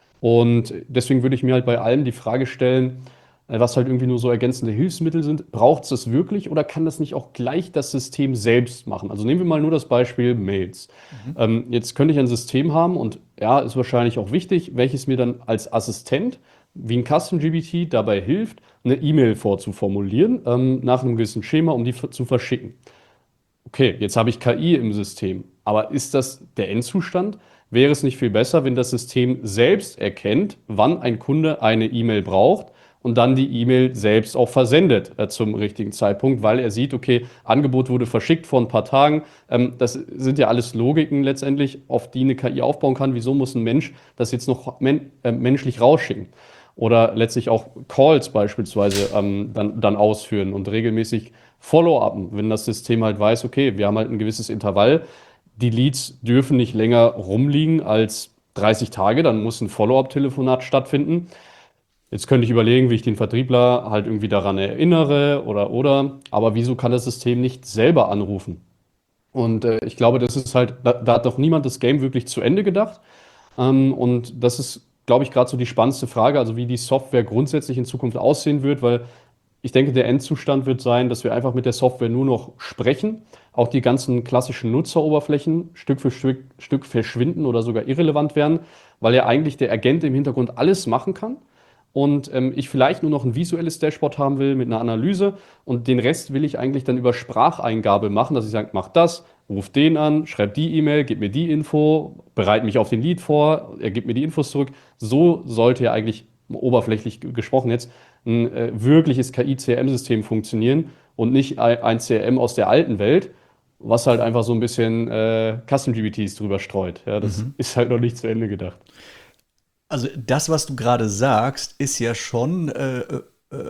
Und deswegen würde ich mir halt bei allem die Frage stellen, äh, was halt irgendwie nur so ergänzende Hilfsmittel sind. Braucht es das wirklich oder kann das nicht auch gleich das System selbst machen? Also nehmen wir mal nur das Beispiel Mails. Mhm. Ähm, jetzt könnte ich ein System haben und ja, ist wahrscheinlich auch wichtig, welches mir dann als Assistent wie ein Custom G P T dabei hilft, eine E-Mail vorzuformulieren, ähm, nach einem gewissen Schema, um die f- zu verschicken. Okay, jetzt habe ich K I im System, aber ist das der Endzustand? Wäre es nicht viel besser, wenn das System selbst erkennt, wann ein Kunde eine E-Mail braucht und dann die E-Mail selbst auch versendet äh, zum richtigen Zeitpunkt, weil er sieht, okay, Angebot wurde verschickt vor ein paar Tagen. Ähm, das sind ja alles Logiken letztendlich, auf die eine K I aufbauen kann. Wieso muss ein Mensch das jetzt noch men äh, menschlich rausschicken? Oder letztlich auch Calls beispielsweise ähm, dann, dann ausführen und regelmäßig Follow-upen, wenn das System halt weiß, okay, wir haben halt ein gewisses Intervall, die Leads dürfen nicht länger rumliegen als dreißig Tage, dann muss ein Follow-up-Telefonat stattfinden. Jetzt könnte ich überlegen, wie ich den Vertriebler halt irgendwie daran erinnere oder oder, aber wieso kann das System nicht selber anrufen? Und äh, ich glaube, das ist halt, da, da hat doch niemand das Game wirklich zu Ende gedacht. Ähm, und das ist, glaube ich, gerade so die spannendste Frage, also wie die Software grundsätzlich in Zukunft aussehen wird, weil ich denke, der Endzustand wird sein, dass wir einfach mit der Software nur noch sprechen, auch die ganzen klassischen Nutzeroberflächen Stück für Stück, Stück verschwinden oder sogar irrelevant werden, weil ja eigentlich der Agent im Hintergrund alles machen kann und ähm, ich vielleicht nur noch ein visuelles Dashboard haben will mit einer Analyse und den Rest will ich eigentlich dann über Spracheingabe machen, dass ich sage, mach das, ruf den an, schreib die E-Mail, gib mir die Info, bereite mich auf den Lead vor, er gibt mir die Infos zurück. So sollte ja eigentlich oberflächlich g- gesprochen jetzt ein äh, wirkliches K I-C R M-System funktionieren und nicht ein, ein C R M aus der alten Welt, was halt einfach so ein bisschen äh, Custom G P Ts drüber streut. Ja, das Mhm. ist halt noch nicht zu Ende gedacht. Also das, was du gerade sagst, ist ja schon äh, äh,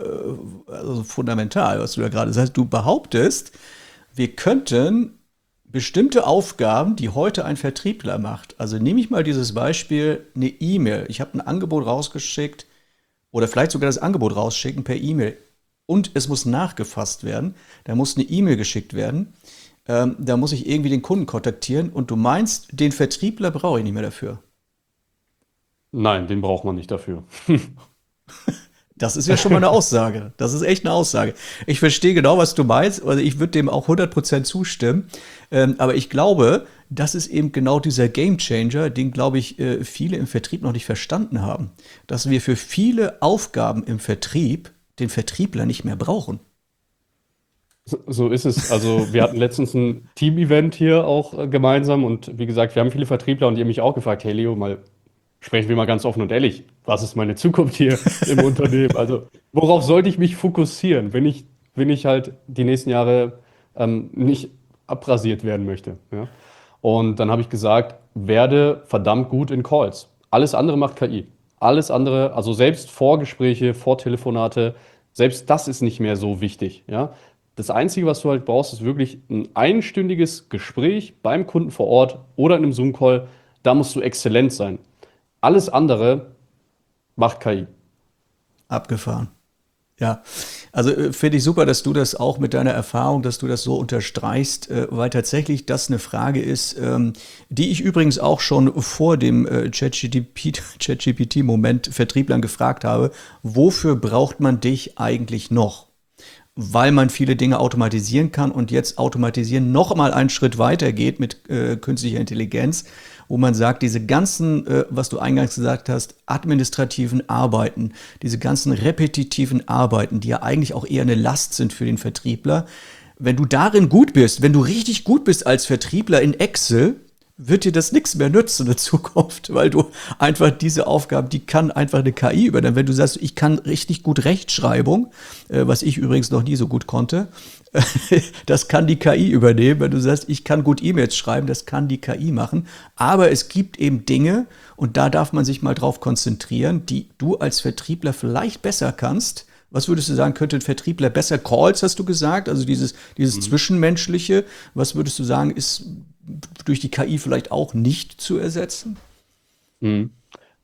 also fundamental, was du da gerade sagst. Du behauptest, wir könnten bestimmte Aufgaben, die heute ein Vertriebler macht, also nehme ich mal dieses Beispiel, eine E-Mail. Ich habe ein Angebot rausgeschickt oder vielleicht sogar das Angebot rausschicken per E-Mail und es muss nachgefasst werden. Da muss eine E-Mail geschickt werden. Ähm, da muss ich irgendwie den Kunden kontaktieren und du meinst, den Vertriebler brauche ich nicht mehr dafür. Nein, den braucht man nicht dafür. Das ist ja schon mal eine Aussage. Das ist echt eine Aussage. Ich verstehe genau, was du meinst. Also ich würde dem auch hundert Prozent zustimmen. Ähm, aber ich glaube, das ist eben genau dieser Gamechanger, den, glaube ich, äh, viele im Vertrieb noch nicht verstanden haben. Dass wir für viele Aufgaben im Vertrieb den Vertriebler nicht mehr brauchen. So so ist es. Also wir hatten letztens ein Team-Event hier auch äh, gemeinsam und wie gesagt, wir haben viele Vertriebler und die haben mich auch gefragt, hey Leo, mal sprechen wir mal ganz offen und ehrlich, was ist meine Zukunft hier im Unternehmen? Also worauf sollte ich mich fokussieren, wenn ich, wenn ich halt die nächsten Jahre ähm, nicht abrasiert werden möchte? Ja? Und dann habe ich gesagt, werde verdammt gut in Calls. Alles andere macht K I. Alles andere, also selbst Vorgespräche, Vortelefonate, selbst das ist nicht mehr so wichtig. Ja? Das Einzige, was du halt brauchst, ist wirklich ein einstündiges Gespräch beim Kunden vor Ort oder in einem Zoom-Call. Da musst du exzellent sein. Alles andere macht K I. Abgefahren. Ja, also äh, finde ich super, dass du das auch mit deiner Erfahrung, dass du das so unterstreichst, äh, weil tatsächlich das eine Frage ist, ähm, die ich übrigens auch schon vor dem äh, ChatGPT-Moment Vertrieblern gefragt habe, wofür braucht man dich eigentlich noch? Weil man viele Dinge automatisieren kann und jetzt automatisieren noch mal einen Schritt weiter geht mit äh, künstlicher Intelligenz, wo man sagt, diese ganzen, äh, was du eingangs gesagt hast, administrativen Arbeiten, diese ganzen repetitiven Arbeiten, die ja eigentlich auch eher eine Last sind für den Vertriebler, wenn du darin gut bist, wenn du richtig gut bist als Vertriebler in Excel, wird dir das nichts mehr nützen in Zukunft, weil du einfach diese Aufgaben, die kann einfach eine K I übernehmen. Wenn du sagst, ich kann richtig gut Rechtschreibung, äh, was ich übrigens noch nie so gut konnte, das kann die K I übernehmen. Wenn du sagst, ich kann gut E-Mails schreiben, das kann die K I machen. Aber es gibt eben Dinge, und da darf man sich mal drauf konzentrieren, die du als Vertriebler vielleicht besser kannst. Was würdest du sagen, könnte ein Vertriebler besser? Calls, hast du gesagt, also dieses, dieses Zwischenmenschliche. Was würdest du sagen, ist durch die K I vielleicht auch nicht zu ersetzen? Mhm.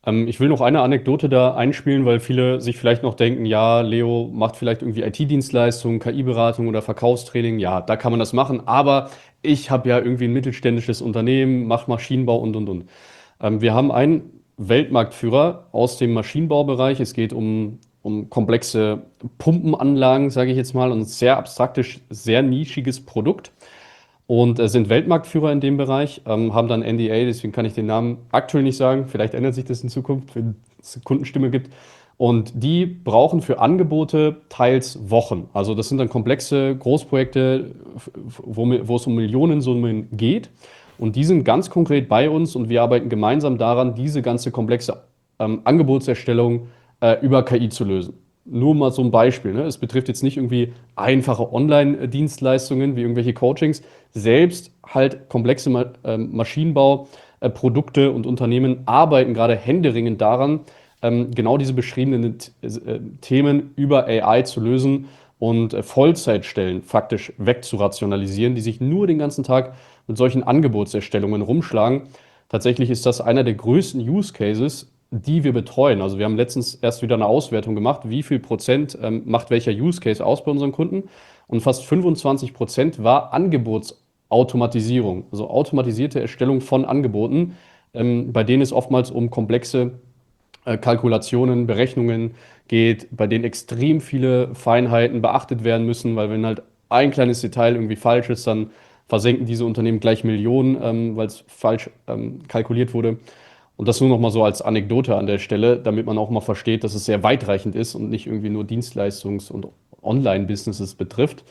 Ähm, ich will noch eine Anekdote da einspielen, weil viele sich vielleicht noch denken, ja, Leo macht vielleicht irgendwie I T-Dienstleistungen, K I-Beratung oder Verkaufstraining. Ja, da kann man das machen, aber ich habe ja irgendwie ein mittelständisches Unternehmen, mache Maschinenbau und, und, und. Ähm, wir haben einen Weltmarktführer aus dem Maschinenbaubereich. Es geht um, um komplexe Pumpenanlagen, sage ich jetzt mal, und ein sehr abstraktes, sehr nischiges Produkt. Und äh, sind Weltmarktführer in dem Bereich, ähm, haben dann N D A, deswegen kann ich den Namen aktuell nicht sagen. Vielleicht ändert sich das in Zukunft, wenn es eine Kundenstimme gibt. Und die brauchen für Angebote teils Wochen. Also das sind dann komplexe Großprojekte, wo, wo es um Millionensummen geht. Und die sind ganz konkret bei uns und wir arbeiten gemeinsam daran, diese ganze komplexe ähm, Angebotserstellung äh, über K I zu lösen. Nur mal so ein Beispiel. Ne? Es betrifft jetzt nicht irgendwie einfache Online-Dienstleistungen wie irgendwelche Coachings. Selbst halt komplexe Ma äh, Maschinenbauprodukte äh, und Unternehmen arbeiten gerade händeringend daran, ähm, genau diese beschriebenen äh, Themen über A I zu lösen und äh, Vollzeitstellen faktisch wegzurationalisieren, die sich nur den ganzen Tag mit solchen Angebotserstellungen rumschlagen. Tatsächlich ist das einer der größten Use Cases, die wir betreuen. Also wir haben letztens erst wieder eine Auswertung gemacht, wie viel Prozent ähm, macht welcher Use Case aus bei unseren Kunden. Und fast fünfundzwanzig Prozent war Angebotsautomatisierung, also automatisierte Erstellung von Angeboten, ähm, bei denen es oftmals um komplexe äh, Kalkulationen, Berechnungen geht, bei denen extrem viele Feinheiten beachtet werden müssen, weil wenn halt ein kleines Detail irgendwie falsch ist, dann versenken diese Unternehmen gleich Millionen, ähm, weil es falsch ähm, kalkuliert wurde. Und das nur noch mal so als Anekdote an der Stelle, damit man auch mal versteht, dass es sehr weitreichend ist und nicht irgendwie nur Dienstleistungs- und Online-Businesses betrifft.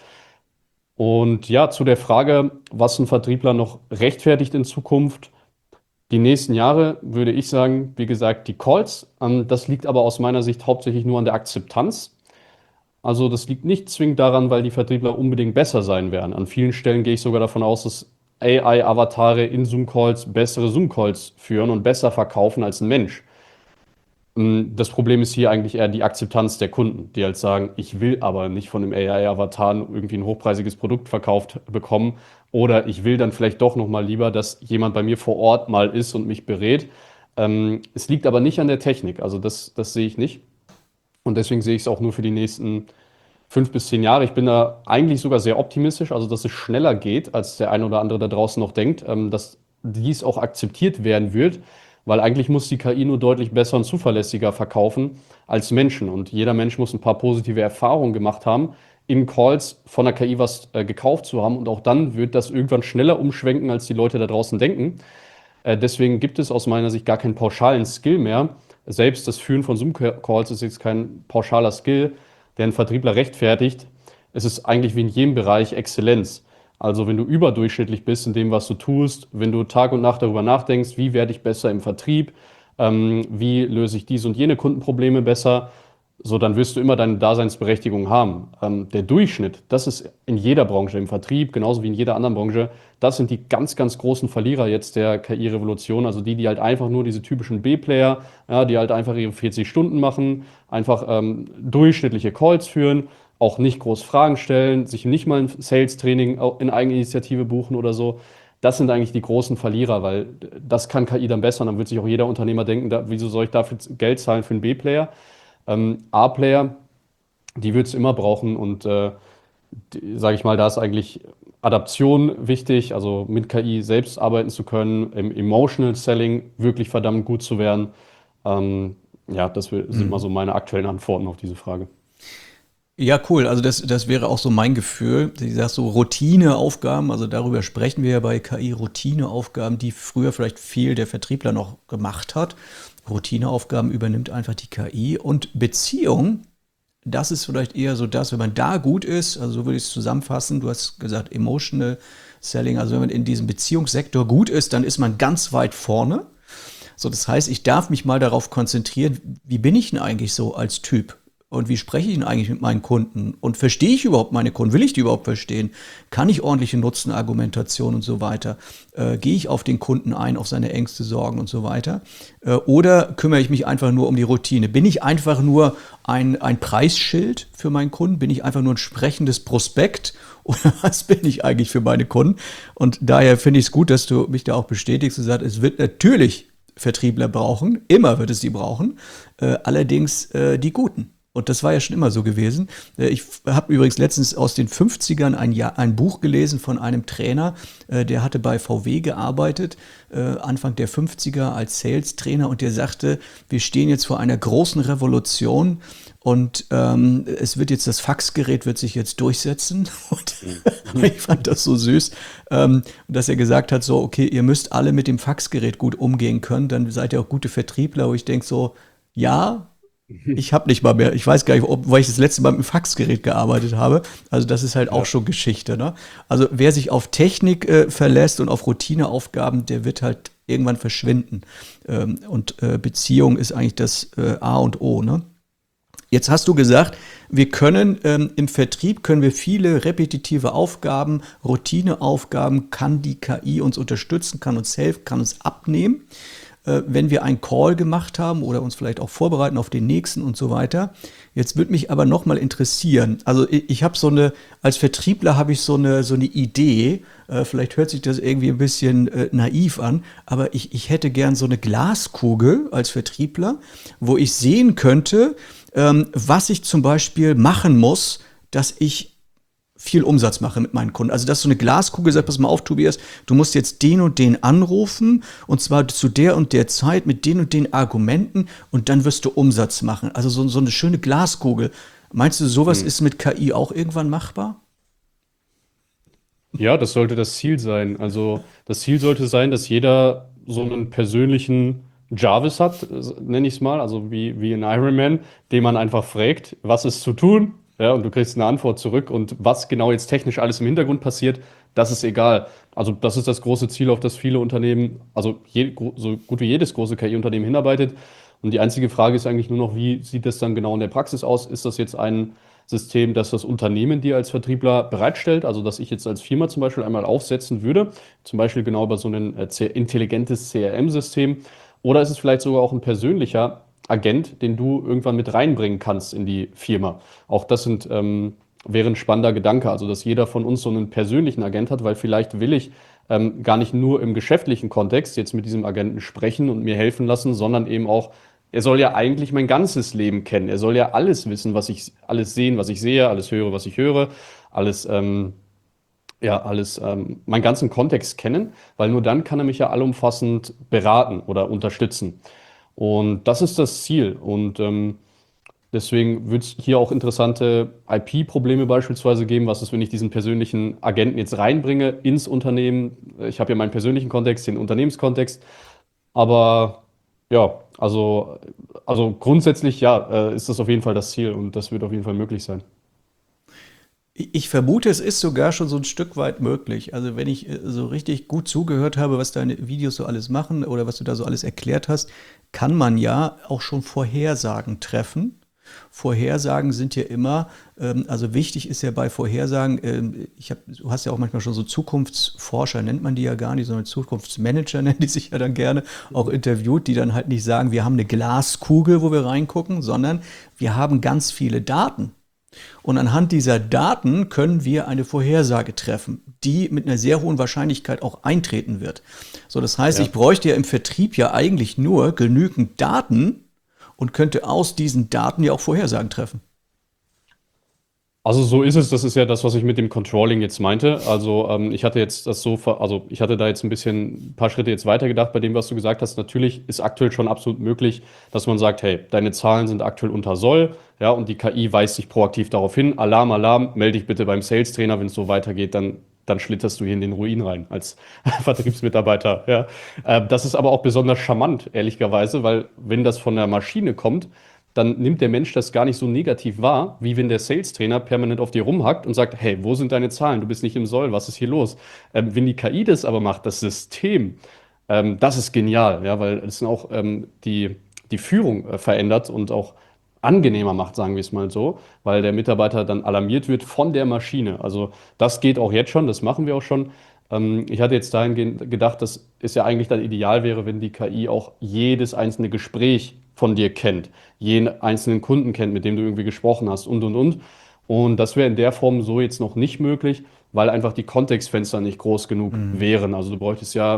Und ja, zu der Frage, was ein Vertriebler noch rechtfertigt in Zukunft. Die nächsten Jahre würde ich sagen, wie gesagt, die Calls. Ähm, das liegt aber aus meiner Sicht hauptsächlich nur an der Akzeptanz. Also das liegt nicht zwingend daran, weil die Vertriebler unbedingt besser sein werden. An vielen Stellen gehe ich sogar davon aus, dass A I-Avatare in Zoom-Calls bessere Zoom-Calls führen und besser verkaufen als ein Mensch. Das Problem ist hier eigentlich eher die Akzeptanz der Kunden, die halt sagen, ich will aber nicht von einem A I-Avatar irgendwie ein hochpreisiges Produkt verkauft bekommen oder ich will dann vielleicht doch noch mal lieber, dass jemand bei mir vor Ort mal ist und mich berät. Ähm, es liegt aber nicht an der Technik, also das, das sehe ich nicht. Und deswegen sehe ich es auch nur für die nächsten fünf bis zehn Jahre. Ich bin da eigentlich sogar sehr optimistisch, also dass es schneller geht, als der ein oder andere da draußen noch denkt, ähm, dass dies auch akzeptiert werden wird, weil eigentlich muss die K I nur deutlich besser und zuverlässiger verkaufen als Menschen. Und jeder Mensch muss ein paar positive Erfahrungen gemacht haben, in Calls von der K I was äh, gekauft zu haben. Und auch dann wird das irgendwann schneller umschwenken, als die Leute da draußen denken. Äh, deswegen gibt es aus meiner Sicht gar keinen pauschalen Skill mehr. Selbst das Führen von Zoom-Calls ist jetzt kein pauschaler Skill, der ein Vertriebler rechtfertigt. Es ist eigentlich wie in jedem Bereich Exzellenz. Also wenn du überdurchschnittlich bist in dem, was du tust, wenn du Tag und Nacht darüber nachdenkst, wie werde ich besser im Vertrieb, ähm, wie löse ich diese und jene Kundenprobleme besser, so dann wirst du immer deine Daseinsberechtigung haben. Ähm, der Durchschnitt, das ist in jeder Branche, im Vertrieb, genauso wie in jeder anderen Branche, das sind die ganz, ganz großen Verlierer jetzt der K I-Revolution. Also die, die halt einfach nur diese typischen B-Player, ja, die halt einfach ihre vierzig Stunden machen, einfach ähm, durchschnittliche Calls führen, auch nicht groß Fragen stellen, sich nicht mal ein Sales-Training in Eigeninitiative buchen oder so. Das sind eigentlich die großen Verlierer, weil das kann K I dann besser. Und dann wird sich auch jeder Unternehmer denken, da, wieso soll ich dafür Geld zahlen für einen B-Player? Ähm, A-Player, die wird es immer brauchen und äh, sage ich mal, da ist eigentlich Adaption wichtig, also mit K I selbst arbeiten zu können, im Emotional Selling wirklich verdammt gut zu werden. Ähm, ja, das sind mhm. mal so meine aktuellen Antworten auf diese Frage. Ja, cool. Also das, das wäre auch so mein Gefühl. Du sagst so Routineaufgaben, also darüber sprechen wir ja bei K I, Routineaufgaben, die früher vielleicht viel der Vertriebler noch gemacht hat. Routineaufgaben übernimmt einfach die K I und Beziehung, das ist vielleicht eher so das, wenn man da gut ist, also so würde ich es zusammenfassen, du hast gesagt Emotional Selling, also wenn man in diesem Beziehungssektor gut ist, dann ist man ganz weit vorne. So, das heißt, ich darf mich mal darauf konzentrieren, wie bin ich denn eigentlich so als Typ? Und wie spreche ich denn eigentlich mit meinen Kunden? Und verstehe ich überhaupt meine Kunden? Will ich die überhaupt verstehen? Kann ich ordentliche Nutzenargumentation und so weiter? Äh, gehe ich auf den Kunden ein, auf seine Ängste, Sorgen und so weiter? Äh, oder kümmere ich mich einfach nur um die Routine? Bin ich einfach nur ein, ein Preisschild für meinen Kunden? Bin ich einfach nur ein sprechendes Prospekt? Oder was bin ich eigentlich für meine Kunden? Und daher finde ich es gut, dass du mich da auch bestätigst und sagst, es wird natürlich Vertriebler brauchen, immer wird es die brauchen, äh, allerdings äh, die Guten. Und das war ja schon immer so gewesen. Äh, Ich habe übrigens letztens aus den fünfzigern ein, Jahr, ein Buch gelesen von einem Trainer, äh, der hatte bei V W gearbeitet, äh, Anfang der fünfziger als Sales-Trainer, und der sagte, wir stehen jetzt vor einer großen Revolution und ähm, es wird jetzt, das Faxgerät wird sich jetzt durchsetzen. Und ich fand das so süß, ähm, dass er gesagt hat, so, okay, ihr müsst alle mit dem Faxgerät gut umgehen können, dann seid ihr auch gute Vertriebler. Wo ich denke so, ja, ich habe nicht mal mehr, ich weiß gar nicht, ob, weil ich das letzte Mal mit dem Faxgerät gearbeitet habe. Also das ist halt auch schon Geschichte. Ne? Also wer sich auf Technik äh, verlässt und auf Routineaufgaben, der wird halt irgendwann verschwinden. Ähm, und äh, Beziehung ist eigentlich das äh, A und O. Ne? Jetzt hast du gesagt, wir können ähm, im Vertrieb können wir viele repetitive Aufgaben, Routineaufgaben, kann die K I uns unterstützen, kann uns helfen, kann uns abnehmen, äh, wenn wir einen Call gemacht haben oder uns vielleicht auch vorbereiten auf den nächsten und so weiter. Jetzt würde mich aber noch mal interessieren, also ich, ich habe so eine, als Vertriebler habe ich so eine, so eine Idee, äh, vielleicht hört sich das irgendwie ein bisschen äh, naiv an, aber ich, ich hätte gern so eine Glaskugel als Vertriebler, wo ich sehen könnte, ähm, was ich zum Beispiel machen muss, dass ich viel Umsatz mache mit meinen Kunden. Also, dass so eine Glaskugel sagt, pass mal auf, Tobias, du musst jetzt den und den anrufen und zwar zu der und der Zeit mit den und den Argumenten und dann wirst du Umsatz machen. Also so, so eine schöne Glaskugel. Meinst du, sowas hm. ist mit K I auch irgendwann machbar? Ja, das sollte das Ziel sein. Also das Ziel sollte sein, dass jeder so einen persönlichen Jarvis hat, äh, nenne ich es mal, also wie, wie ein Ironman, den man einfach fragt, was ist zu tun? Ja, und du kriegst eine Antwort zurück. Und was genau jetzt technisch alles im Hintergrund passiert, das ist egal. Also das ist das große Ziel, auf das viele Unternehmen, also je, so gut wie jedes große K I-Unternehmen hinarbeitet. Und die einzige Frage ist eigentlich nur noch, wie sieht das dann genau in der Praxis aus? Ist das jetzt ein System, das das Unternehmen dir als Vertriebler bereitstellt, also dass ich jetzt als Firma zum Beispiel einmal aufsetzen würde, zum Beispiel genau über so ein äh, C- intelligentes C R M-System, oder ist es vielleicht sogar auch ein persönlicher Agent, den du irgendwann mit reinbringen kannst in die Firma? Auch das sind, ähm, wäre ein spannender Gedanke, also dass jeder von uns so einen persönlichen Agent hat, weil vielleicht will ich ähm, gar nicht nur im geschäftlichen Kontext jetzt mit diesem Agenten sprechen und mir helfen lassen, sondern eben auch, er soll ja eigentlich mein ganzes Leben kennen. Er soll ja alles wissen, was ich, alles sehen, was ich sehe, alles höre, was ich höre, alles, ähm, ja, alles, ähm, meinen ganzen Kontext kennen, weil nur dann kann er mich ja allumfassend beraten oder unterstützen. Und das ist das Ziel. Und ähm, deswegen wird es hier auch interessante I P-Probleme beispielsweise geben. Was ist, wenn ich diesen persönlichen Agenten jetzt reinbringe ins Unternehmen? Ich habe ja meinen persönlichen Kontext, den Unternehmenskontext. Aber ja, also, also grundsätzlich ja, äh, ist das auf jeden Fall das Ziel und das wird auf jeden Fall möglich sein. Ich vermute, es ist sogar schon so ein Stück weit möglich. Also wenn ich äh, so richtig gut zugehört habe, was deine Videos so alles machen oder was du da so alles erklärt hast, kann man ja auch schon Vorhersagen treffen. Vorhersagen sind ja immer, ähm, also wichtig ist ja bei Vorhersagen, ähm, ich hab, du hast ja auch manchmal schon so Zukunftsforscher, nennt man die ja gar nicht, sondern Zukunftsmanager nennen die sich ja dann gerne, auch interviewt, die dann halt nicht sagen, wir haben eine Glaskugel, wo wir reingucken, sondern wir haben ganz viele Daten. Und anhand dieser Daten können wir eine Vorhersage treffen, die mit einer sehr hohen Wahrscheinlichkeit auch eintreten wird. So, das heißt, Ja. ich bräuchte ja im Vertrieb ja eigentlich nur genügend Daten und könnte aus diesen Daten ja auch Vorhersagen treffen. Also so ist es, das ist ja das, was ich mit dem Controlling jetzt meinte. Also ähm, ich hatte jetzt das so, ver- also ich hatte da jetzt ein bisschen, ein paar Schritte jetzt weitergedacht bei dem, was du gesagt hast. Natürlich ist aktuell schon absolut möglich, dass man sagt, hey, deine Zahlen sind aktuell unter Soll, ja, und die K I weist sich proaktiv darauf hin. Alarm, Alarm, melde dich bitte beim Sales-Trainer, wenn es so weitergeht, dann, dann schlitterst du hier in den Ruin rein als Vertriebsmitarbeiter. Ja. Äh, das ist aber auch besonders charmant, ehrlicherweise, weil wenn das von der Maschine kommt, dann nimmt der Mensch das gar nicht so negativ wahr, wie wenn der Sales-Trainer permanent auf dir rumhackt und sagt, hey, wo sind deine Zahlen? Du bist nicht im Soll, was ist hier los? Ähm, wenn die K I das aber macht, das System, ähm, das ist genial, ja, weil es dann auch ähm, die, die Führung äh, verändert und auch angenehmer macht, sagen wir es mal so, weil der Mitarbeiter dann alarmiert wird von der Maschine. Also das geht auch jetzt schon, das machen wir auch schon. Ähm, ich hatte jetzt dahingehend gedacht, dass es ja eigentlich dann ideal wäre, wenn die K I auch jedes einzelne Gespräch von dir kennt, jeden einzelnen Kunden kennt, mit dem du irgendwie gesprochen hast und, und, und. Und das wäre in der Form so jetzt noch nicht möglich, weil einfach die Kontextfenster nicht groß genug wären. Also du bräuchtest ja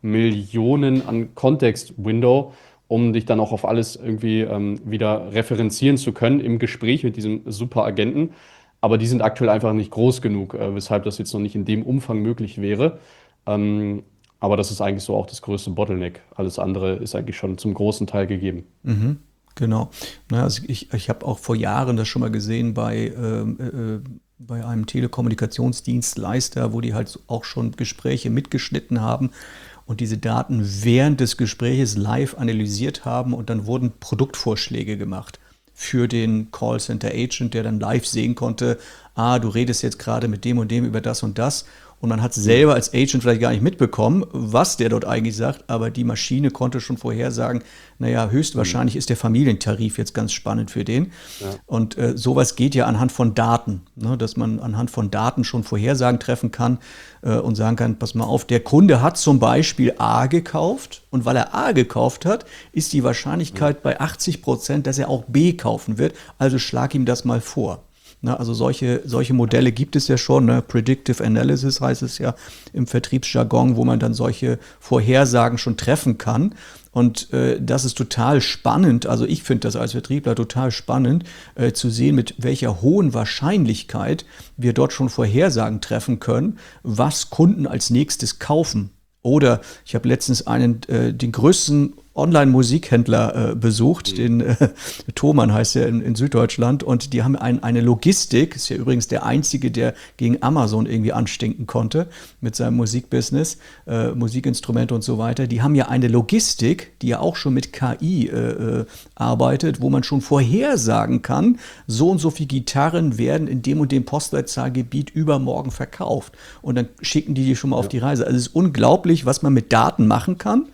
Millionen an Kontext-Window, um dich dann auch auf alles irgendwie ähm, wieder referenzieren zu können im Gespräch mit diesem Superagenten. Aber die sind aktuell einfach nicht groß genug, äh, weshalb das jetzt noch nicht in dem Umfang möglich wäre. Ähm, aber das ist eigentlich so auch das größte Bottleneck. Alles andere ist eigentlich schon zum großen Teil gegeben. Mhm, genau. Na, also ich ich habe auch vor Jahren das schon mal gesehen bei, ähm, äh, bei einem Telekommunikationsdienstleister, wo die halt so auch schon Gespräche mitgeschnitten haben und diese Daten während des Gespräches live analysiert haben und dann wurden Produktvorschläge gemacht für den Callcenter Agent, der dann live sehen konnte, ah, du redest jetzt gerade mit dem und dem über das und das. Und man hat selber als Agent vielleicht gar nicht mitbekommen, was der dort eigentlich sagt, aber die Maschine konnte schon vorhersagen, naja, höchstwahrscheinlich ist der Familientarif jetzt ganz spannend für den. Ja. Und äh, sowas geht ja anhand von Daten, ne, dass man anhand von Daten schon Vorhersagen treffen kann äh, und sagen kann, pass mal auf, der Kunde hat zum Beispiel A gekauft und weil er A gekauft hat, ist die Wahrscheinlichkeit bei achtzig Prozent, dass er auch B kaufen wird, also schlag ihm das mal vor. Na, also solche, solche Modelle gibt es ja schon, ne? Predictive Analysis heißt es ja im Vertriebsjargon, wo man dann solche Vorhersagen schon treffen kann. Und äh, das ist total spannend, also ich finde das als Vertriebler total spannend, äh, zu sehen, mit welcher hohen Wahrscheinlichkeit wir dort schon Vorhersagen treffen können, was Kunden als nächstes kaufen. Oder ich habe letztens einen, äh, den größten Online-Musikhändler äh, besucht, den äh, Thomann heißt er in, in Süddeutschland, und die haben ein, eine Logistik, ist ja übrigens der einzige, der gegen Amazon irgendwie anstinken konnte mit seinem Musikbusiness, äh, Musikinstrumente und so weiter. Die haben ja eine Logistik, die ja auch schon mit K I äh, äh, arbeitet, wo man schon vorhersagen kann, so und so viele Gitarren werden in dem und dem Postleitzahlgebiet übermorgen verkauft. Und dann schicken die die schon mal auf die Reise. Also es ist unglaublich, was man mit Daten machen kann.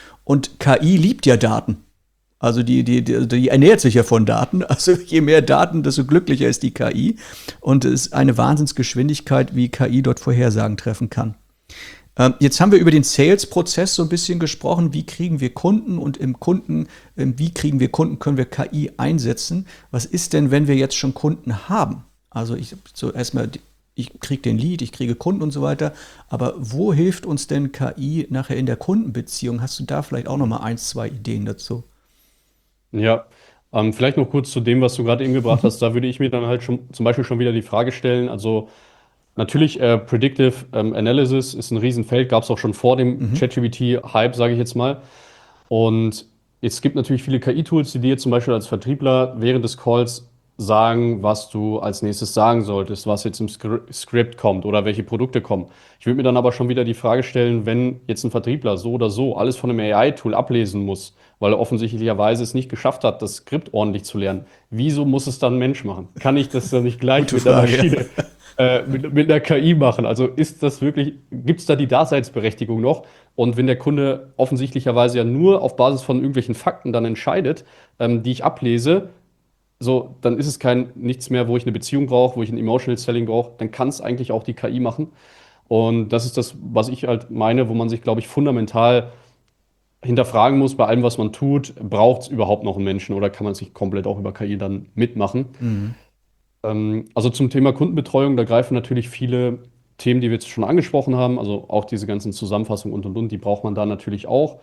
Und K I liebt ja Daten. Also die, die, die, die ernährt sich ja von Daten. Also je mehr Daten, desto glücklicher ist die K I. Und es ist eine Wahnsinnsgeschwindigkeit, wie K I dort Vorhersagen treffen kann. Ähm, jetzt haben wir über den Sales-Prozess so ein bisschen gesprochen. Wie kriegen wir Kunden und im Kunden, ähm, wie kriegen wir Kunden, können wir K I einsetzen? Was ist denn, wenn wir jetzt schon Kunden haben? Also ich so erstmal ich kriege den Lead, ich kriege Kunden und so weiter, aber wo hilft uns denn K I nachher in der Kundenbeziehung? Hast du da vielleicht auch noch mal eins, zwei Ideen dazu? Ja, ähm, vielleicht noch kurz zu dem, was du gerade eben gebracht hast. Da würde ich mir dann halt schon zum Beispiel schon wieder die Frage stellen, also natürlich äh, Predictive ähm, Analysis ist ein Riesenfeld, gab es auch schon vor dem Mhm. ChatGPT-Hype, sage ich jetzt mal. Und es gibt natürlich viele K I-Tools, die dir zum Beispiel als Vertriebler während des Calls sagen, was du als nächstes sagen solltest, was jetzt im Skri- Skript kommt oder welche Produkte kommen. Ich würde mir dann aber schon wieder die Frage stellen, wenn jetzt ein Vertriebler so oder so alles von einem A I-Tool ablesen muss, weil er offensichtlicherweise es nicht geschafft hat, das Skript ordentlich zu lernen, wieso muss es dann ein Mensch machen? Kann ich das dann nicht gleich Gute mit der Frage. Maschine, äh, mit, mit einer K I machen? Also ist das wirklich, gibt es da die Daseinsberechtigung noch? Und wenn der Kunde offensichtlicherweise ja nur auf Basis von irgendwelchen Fakten dann entscheidet, ähm, die ich ablese, so, dann ist es kein nichts mehr, wo ich eine Beziehung brauche, wo ich ein Emotional Selling brauche, dann kann es eigentlich auch die K I machen. Und das ist das, was ich halt meine, wo man sich, glaube ich, fundamental hinterfragen muss bei allem, was man tut, braucht es überhaupt noch einen Menschen oder kann man sich komplett auch über K I dann mitmachen? Mhm. Ähm, also zum Thema Kundenbetreuung, da greifen natürlich viele Themen, die wir jetzt schon angesprochen haben, also auch diese ganzen Zusammenfassungen und und und, die braucht man da natürlich auch.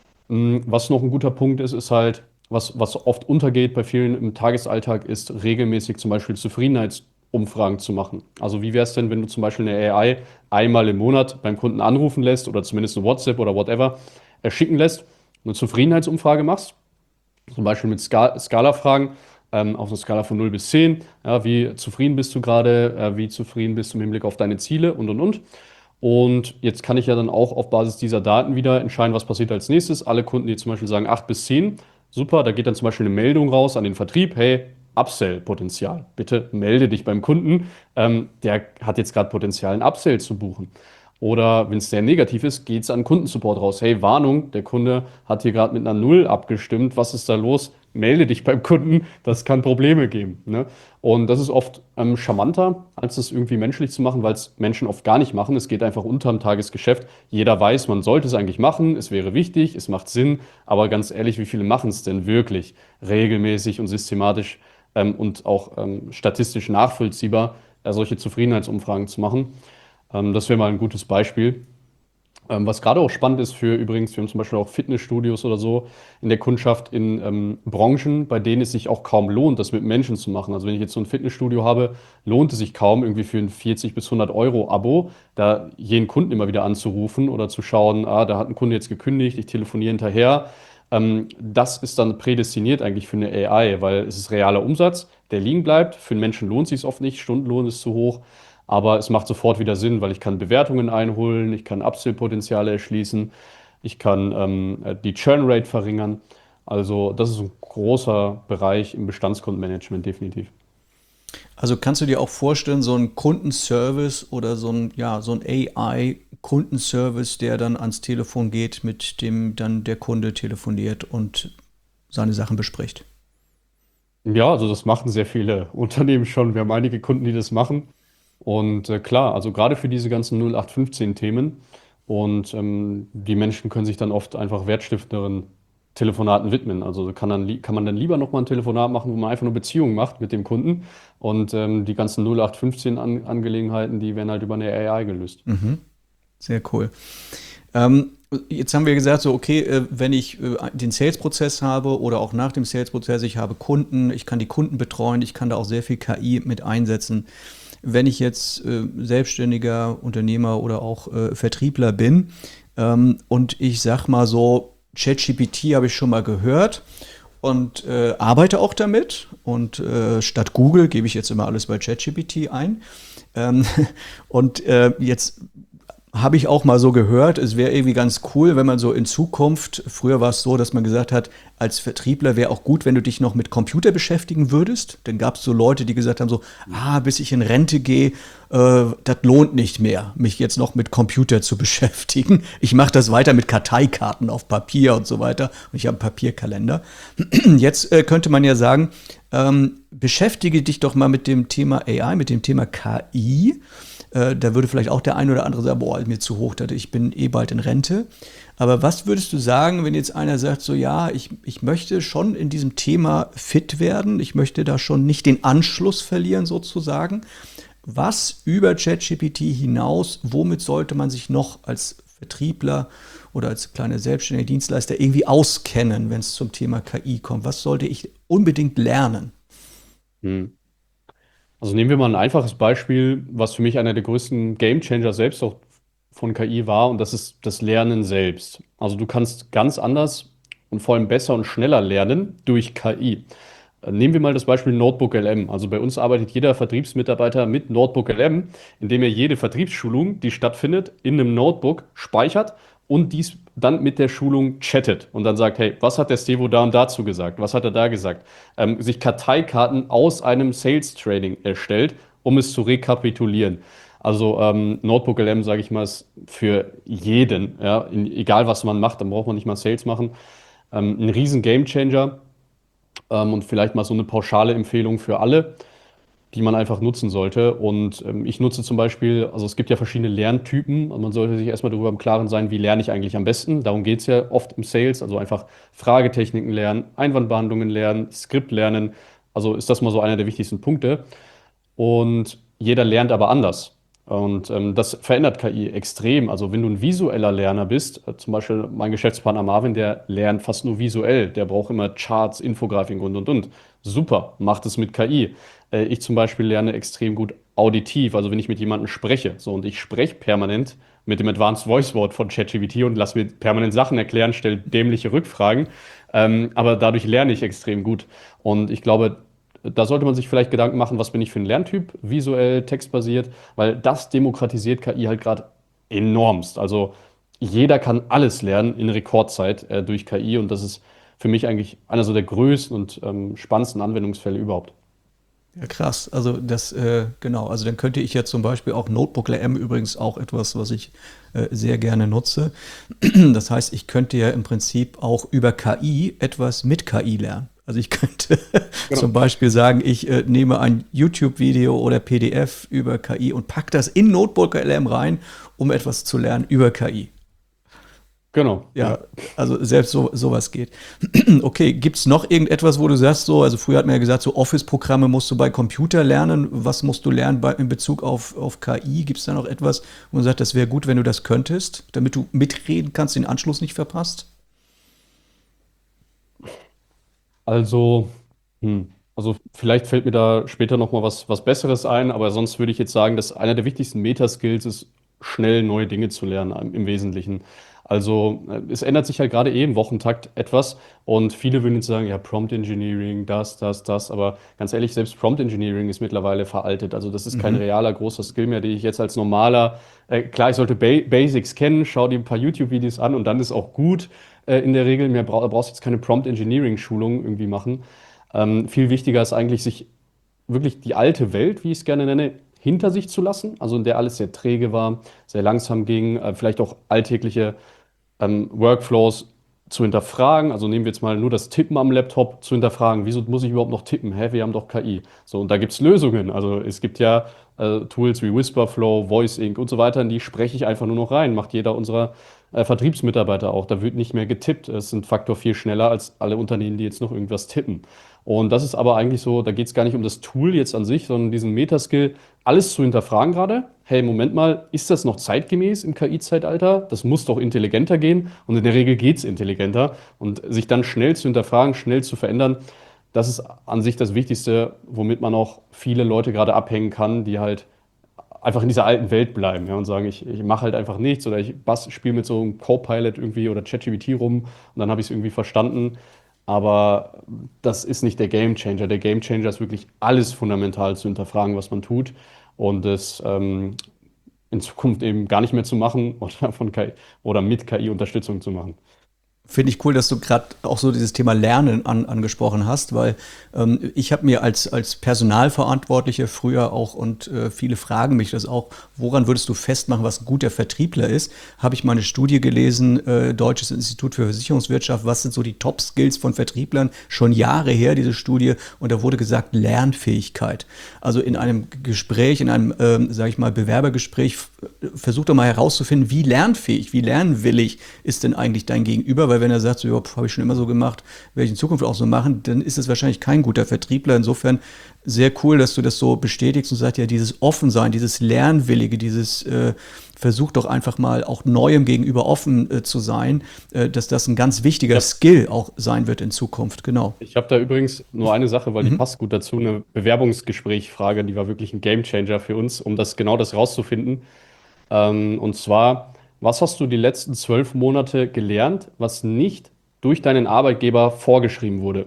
Mm, Was noch ein guter Punkt ist, ist halt, was, was oft untergeht bei vielen im Tagesalltag, ist regelmäßig zum Beispiel Zufriedenheitsumfragen zu machen. Also wie wäre es denn, wenn du zum Beispiel eine A I einmal im Monat beim Kunden anrufen lässt oder zumindest eine WhatsApp oder whatever äh, schicken lässt, eine Zufriedenheitsumfrage machst, zum Beispiel mit Ska Skala-Fragen, ähm, auf einer Skala von null bis zehn. Ja, wie zufrieden bist du gerade, äh, wie zufrieden bist du im Hinblick auf deine Ziele und und und. Und jetzt kann ich ja dann auch auf Basis dieser Daten wieder entscheiden, was passiert als nächstes. Alle Kunden, die zum Beispiel sagen acht bis zehn, super, da geht dann zum Beispiel eine Meldung raus an den Vertrieb, hey, Upsell-Potenzial. Bitte melde dich beim Kunden, ähm, der hat jetzt gerade Potenzial, ein Upsell zu buchen. Oder wenn es sehr negativ ist, geht es an Kundensupport raus. Hey, Warnung, der Kunde hat hier gerade mit einer Null abgestimmt. Was ist da los? Melde dich beim Kunden, das kann Probleme geben. Ne? Und das ist oft ähm, charmanter, als das irgendwie menschlich zu machen, weil es Menschen oft gar nicht machen. Es geht einfach unterm Tagesgeschäft. Jeder weiß, man sollte es eigentlich machen. Es wäre wichtig, es macht Sinn. Aber ganz ehrlich, wie viele machen es denn wirklich regelmäßig und systematisch ähm, und auch ähm, statistisch nachvollziehbar, äh, solche Zufriedenheitsumfragen zu machen? Ähm, das wäre mal ein gutes Beispiel. Ähm, was gerade auch spannend ist für übrigens, wir haben zum Beispiel auch Fitnessstudios oder so in der Kundschaft in ähm, Branchen, bei denen es sich auch kaum lohnt, das mit Menschen zu machen. Also wenn ich jetzt so ein Fitnessstudio habe, lohnt es sich kaum irgendwie für ein vierzig bis hundert Euro Abo, da jeden Kunden immer wieder anzurufen oder zu schauen, ah, da hat ein Kunde jetzt gekündigt, ich telefoniere hinterher. Ähm, das ist dann prädestiniert eigentlich für eine A I, weil es ist realer Umsatz, der liegen bleibt. Für einen Menschen lohnt es sich oft nicht, Stundenlohn ist zu hoch. Aber es macht sofort wieder Sinn, weil ich kann Bewertungen einholen, ich kann Upsell-Potenziale erschließen, ich kann ähm, äh, die Churn-Rate verringern. Also das ist ein großer Bereich im Bestandskundenmanagement definitiv. Also kannst du dir auch vorstellen, so ein Kundenservice oder so ein, ja, so ein A I-Kundenservice, der dann ans Telefon geht, mit dem dann der Kunde telefoniert und seine Sachen bespricht? Ja, also das machen sehr viele Unternehmen schon. Wir haben einige Kunden, die das machen. Und äh, klar, also gerade für diese ganzen null acht fünfzehn-Themen. Und ähm, die Menschen können sich dann oft einfach wertstiftenderen Telefonaten widmen. Also kann, dann, li- kann man dann lieber nochmal ein Telefonat machen, wo man einfach nur Beziehung macht mit dem Kunden. Und ähm, die ganzen null acht fünfzehn-Angelegenheiten, die werden halt über eine A I gelöst. Mhm. Sehr cool. Ähm, jetzt haben wir gesagt, so okay, äh, wenn ich äh, den Sales-Prozess habe oder auch nach dem Sales-Prozess, ich habe Kunden, ich kann die Kunden betreuen, ich kann da auch sehr viel K I mit einsetzen. Wenn ich jetzt äh, selbstständiger Unternehmer oder auch äh, Vertriebler bin ähm, und ich sag mal so, ChatGPT habe ich schon mal gehört und äh, arbeite auch damit und äh, statt Google gebe ich jetzt immer alles bei ChatGPT ein. Ähm, und äh, jetzt habe ich auch mal so gehört, es wäre irgendwie ganz cool, wenn man so in Zukunft, früher war es so, dass man gesagt hat, als Vertriebler wäre auch gut, wenn du dich noch mit Computer beschäftigen würdest. Dann gab es so Leute, die gesagt haben so, ah, bis ich in Rente gehe, äh, das lohnt nicht mehr, mich jetzt noch mit Computer zu beschäftigen. Ich mache das weiter mit Karteikarten auf Papier und so weiter. Und ich habe einen Papierkalender. Jetzt äh, könnte man ja sagen, ähm, beschäftige dich doch mal mit dem Thema A I, mit dem Thema K I. Äh, da würde vielleicht auch der ein oder andere sagen, boah, ist mir zu hoch, ich bin eh bald in Rente. Aber was würdest du sagen, wenn jetzt einer sagt, so ja, ich, ich möchte schon in diesem Thema fit werden, ich möchte da schon nicht den Anschluss verlieren sozusagen. Was über ChatGPT hinaus, womit sollte man sich noch als Vertriebler oder als kleiner selbstständiger Dienstleister irgendwie auskennen, wenn es zum Thema K I kommt? Was sollte ich unbedingt lernen? Hm. Also nehmen wir mal ein einfaches Beispiel, was für mich einer der größten Gamechanger selbst auch von K I war, und das ist das Lernen selbst. Also du kannst ganz anders und vor allem besser und schneller lernen durch K I. Äh, Nehmen wir mal das Beispiel Notebook L M. Also bei uns arbeitet jeder Vertriebsmitarbeiter mit Notebook L M, indem er jede Vertriebsschulung, die stattfindet, in einem Notebook speichert und dies dann mit der Schulung chattet und dann sagt, hey, was hat der Stevo da und dazu gesagt? Was hat er da gesagt? Ähm, sich Karteikarten aus einem Sales-Training erstellt, um es zu rekapitulieren. Also ähm, Notebook L M, sage ich mal, ist für jeden, ja, in, egal was man macht, dann braucht man nicht mal Sales machen. Ähm, ein riesen Gamechanger ähm, und vielleicht mal so eine pauschale Empfehlung für alle, die man einfach nutzen sollte. Und ähm, ich nutze zum Beispiel, also es gibt ja verschiedene Lerntypen und man sollte sich erstmal darüber im Klaren sein, wie lerne ich eigentlich am besten. Darum geht es ja oft im Sales, also einfach Fragetechniken lernen, Einwandbehandlungen lernen, Skript lernen. Also ist das mal so einer der wichtigsten Punkte. Und jeder lernt aber anders. Und ähm, das verändert K I extrem. Also wenn du ein visueller Lerner bist, äh, zum Beispiel mein Geschäftspartner Marvin, der lernt fast nur visuell, der braucht immer Charts, Infografiken und und und. Super, macht es mit K I. Äh, ich zum Beispiel lerne extrem gut auditiv, also wenn ich mit jemandem spreche. So, und ich spreche permanent mit dem Advanced Voice Word von ChatGPT und lasse mir permanent Sachen erklären, stelle dämliche Rückfragen. Ähm, aber dadurch lerne ich extrem gut. Und ich glaube, da sollte man sich vielleicht Gedanken machen, was bin ich für ein Lerntyp, visuell, textbasiert, weil das demokratisiert K I halt gerade enormst. Also jeder kann alles lernen in Rekordzeit äh, durch K I, und das ist für mich eigentlich einer so der größten und ähm, spannendsten Anwendungsfälle überhaupt. Ja, krass. Also das, äh, genau, also dann könnte ich ja zum Beispiel auch Notebook L M übrigens auch etwas, was ich äh, sehr gerne nutze. Das heißt, ich könnte ja im Prinzip auch über K I etwas mit K I lernen. Also ich könnte Genau. zum Beispiel sagen, ich äh, nehme ein YouTube-Video oder P D F über K I und packe das in Notebook L M rein, um etwas zu lernen über K I. Genau, Ja, ja. also selbst so, sowas geht. Okay, gibt es noch irgendetwas, wo du sagst, so, also früher hat man ja gesagt, so Office-Programme musst du bei Computer lernen. Was musst du lernen bei, in Bezug auf, auf K I? Gibt es da noch etwas, wo man sagt, das wäre gut, wenn du das könntest, damit du mitreden kannst, den Anschluss nicht verpasst? Also, hm, also vielleicht fällt mir da später noch mal was, was Besseres ein, aber sonst würde ich jetzt sagen, dass einer der wichtigsten Metaskills ist, schnell neue Dinge zu lernen im im Wesentlichen. Also äh, es ändert sich halt gerade eh im Wochentakt etwas und viele würden jetzt sagen, ja, Prompt Engineering, das, das, das, aber ganz ehrlich, selbst Prompt Engineering ist mittlerweile veraltet. Also das ist kein Mhm. realer großer Skill mehr, den ich jetzt als normaler, äh, klar, ich sollte ba Basics kennen, schau dir ein paar YouTube-Videos an und dann ist auch gut äh, in der Regel. Mehr bra brauchst jetzt keine Prompt Engineering-Schulung irgendwie machen. Ähm, viel wichtiger ist eigentlich, sich wirklich die alte Welt, wie ich es gerne nenne, hinter sich zu lassen, also in der alles sehr träge war, sehr langsam ging, äh, vielleicht auch alltägliche ähm, Workflows zu hinterfragen. Also nehmen wir jetzt mal nur das Tippen am Laptop zu hinterfragen. Wieso muss ich überhaupt noch tippen? Hä, wir haben doch K I. So, und da gibt es Lösungen. Also es gibt ja äh, Tools wie Whisperflow, Voice Inc und so weiter, in die spreche ich einfach nur noch rein. Macht jeder unserer äh, Vertriebsmitarbeiter auch. Da wird nicht mehr getippt. Es sind Faktor viel schneller als alle Unternehmen, die jetzt noch irgendwas tippen. Und das ist aber eigentlich so, da geht es gar nicht um das Tool jetzt an sich, sondern diesen Metaskill, alles zu hinterfragen gerade. Hey, Moment mal, ist das noch zeitgemäß im K I-Zeitalter? Das muss doch intelligenter gehen. Und in der Regel geht es intelligenter. Und sich dann schnell zu hinterfragen, schnell zu verändern, das ist an sich das Wichtigste, womit man auch viele Leute gerade abhängen kann, die halt einfach in dieser alten Welt bleiben, ja, und sagen, ich, ich mache halt einfach nichts oder ich spiele mit so einem Copilot irgendwie oder ChatGPT rum und dann habe ich es irgendwie verstanden. Aber das ist nicht der Gamechanger. Der Gamechanger ist wirklich alles fundamental zu hinterfragen, was man tut und es ähm, in Zukunft eben gar nicht mehr zu machen oder von K I oder mit K I-Unterstützung zu machen. Finde ich cool, dass du gerade auch so dieses Thema Lernen an, angesprochen hast, weil ähm, ich habe mir als, als Personalverantwortlicher früher auch, und äh, viele fragen mich das auch, woran würdest du festmachen, was ein guter Vertriebler ist? Habe ich mal eine Studie gelesen, äh, Deutsches Institut für Versicherungswirtschaft, was sind so die Top-Skills von Vertrieblern? Schon Jahre her, diese Studie, und da wurde gesagt, Lernfähigkeit. Also in einem Gespräch, in einem, ähm, sage ich mal, Bewerbergespräch, f- versuch doch mal herauszufinden, wie lernfähig, wie lernwillig ist denn eigentlich dein Gegenüber, weil wenn er sagt, so, ja, habe ich schon immer so gemacht, werde ich in Zukunft auch so machen, dann ist es wahrscheinlich kein guter Vertriebler. Insofern sehr cool, dass du das so bestätigst und sagst, ja, dieses Offensein, dieses Lernwillige, dieses äh, Versuch doch einfach mal auch Neuem gegenüber offen äh, zu sein, äh, dass das ein ganz wichtiger Ja. Skill auch sein wird in Zukunft. Genau. Ich habe da übrigens nur eine Sache, weil die Mhm. passt gut dazu, eine Bewerbungsgesprächfrage, die war wirklich ein Gamechanger für uns, um das genau das rauszufinden. Ähm, und zwar, was hast du die letzten zwölf Monate gelernt, was nicht durch deinen Arbeitgeber vorgeschrieben wurde?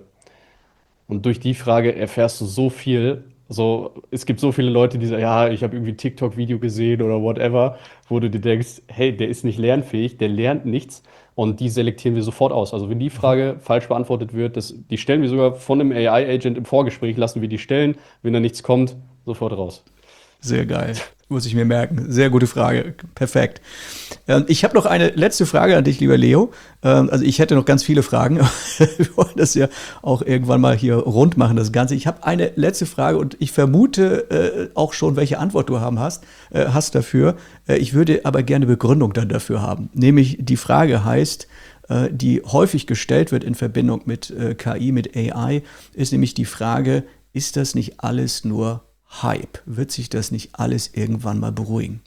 Und durch die Frage erfährst du so viel. So, es gibt so viele Leute, die sagen, ja, ich habe irgendwie ein TikTok-Video gesehen oder whatever, wo du dir denkst, hey, der ist nicht lernfähig, der lernt nichts. Und die selektieren wir sofort aus. Also wenn die Frage falsch beantwortet wird, das, die stellen wir sogar von einem A I-Agent im Vorgespräch, lassen wir die stellen. Wenn da nichts kommt, sofort raus. Sehr geil. Muss ich mir merken. Sehr gute Frage. Perfekt. Ähm, ich habe noch eine letzte Frage an dich, lieber Leo. Ähm, also ich hätte noch ganz viele Fragen. Wir wollen das ja auch irgendwann mal hier rund machen, das Ganze. Ich habe eine letzte Frage und ich vermute äh, auch schon, welche Antwort du haben hast, äh, hast dafür. Äh, ich würde aber gerne Begründung dann dafür haben. Nämlich die Frage heißt, äh, die häufig gestellt wird in Verbindung mit äh, K I, mit A I, ist nämlich die Frage, ist das nicht alles nur Hype? Wird sich das nicht alles irgendwann mal beruhigen?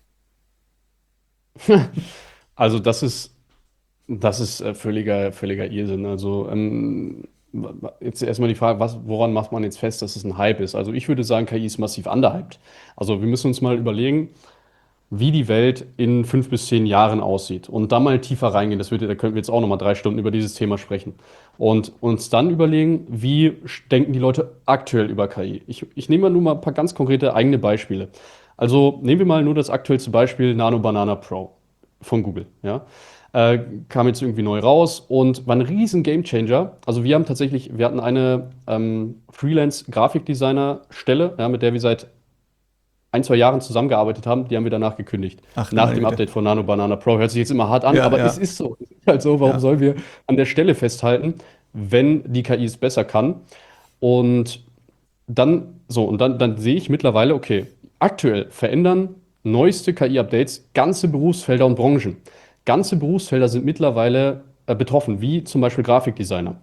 Also das ist, das ist äh, völliger, völliger Irrsinn. Also ähm, jetzt erstmal die Frage, was, woran macht man jetzt fest, dass es ein Hype ist? Also ich würde sagen, K I ist massiv underhyped. Also wir müssen uns mal überlegen, wie die Welt in fünf bis zehn Jahren aussieht. Und da mal tiefer reingehen, das würde, da könnten wir jetzt auch nochmal drei Stunden über dieses Thema sprechen. Und uns dann überlegen, wie denken die Leute aktuell über K I? Ich, ich nehme mal nur mal ein paar ganz konkrete eigene Beispiele. Also nehmen wir mal nur das aktuellste Beispiel Nano Banana Pro von Google. Ja? Äh, kam jetzt irgendwie neu raus und war ein riesen Gamechanger. Also wir haben tatsächlich, wir hatten eine ähm, Freelance-Grafikdesigner-Stelle, ja, mit der wir seit ein, zwei Jahren zusammengearbeitet haben, die haben wir danach gekündigt. Ach du Nach meine dem Güte. Update von Nano Banana Pro. Hört sich jetzt immer hart an, Ja, aber es ja, ist so. Es ist halt so, warum ja. sollen wir an der Stelle festhalten, wenn die K I es besser kann? Und dann, so, und dann, dann sehe ich mittlerweile, okay, aktuell verändern neueste K I-Updates ganze Berufsfelder und Branchen. ganze Berufsfelder sind mittlerweile äh, betroffen, wie zum Beispiel Grafikdesigner.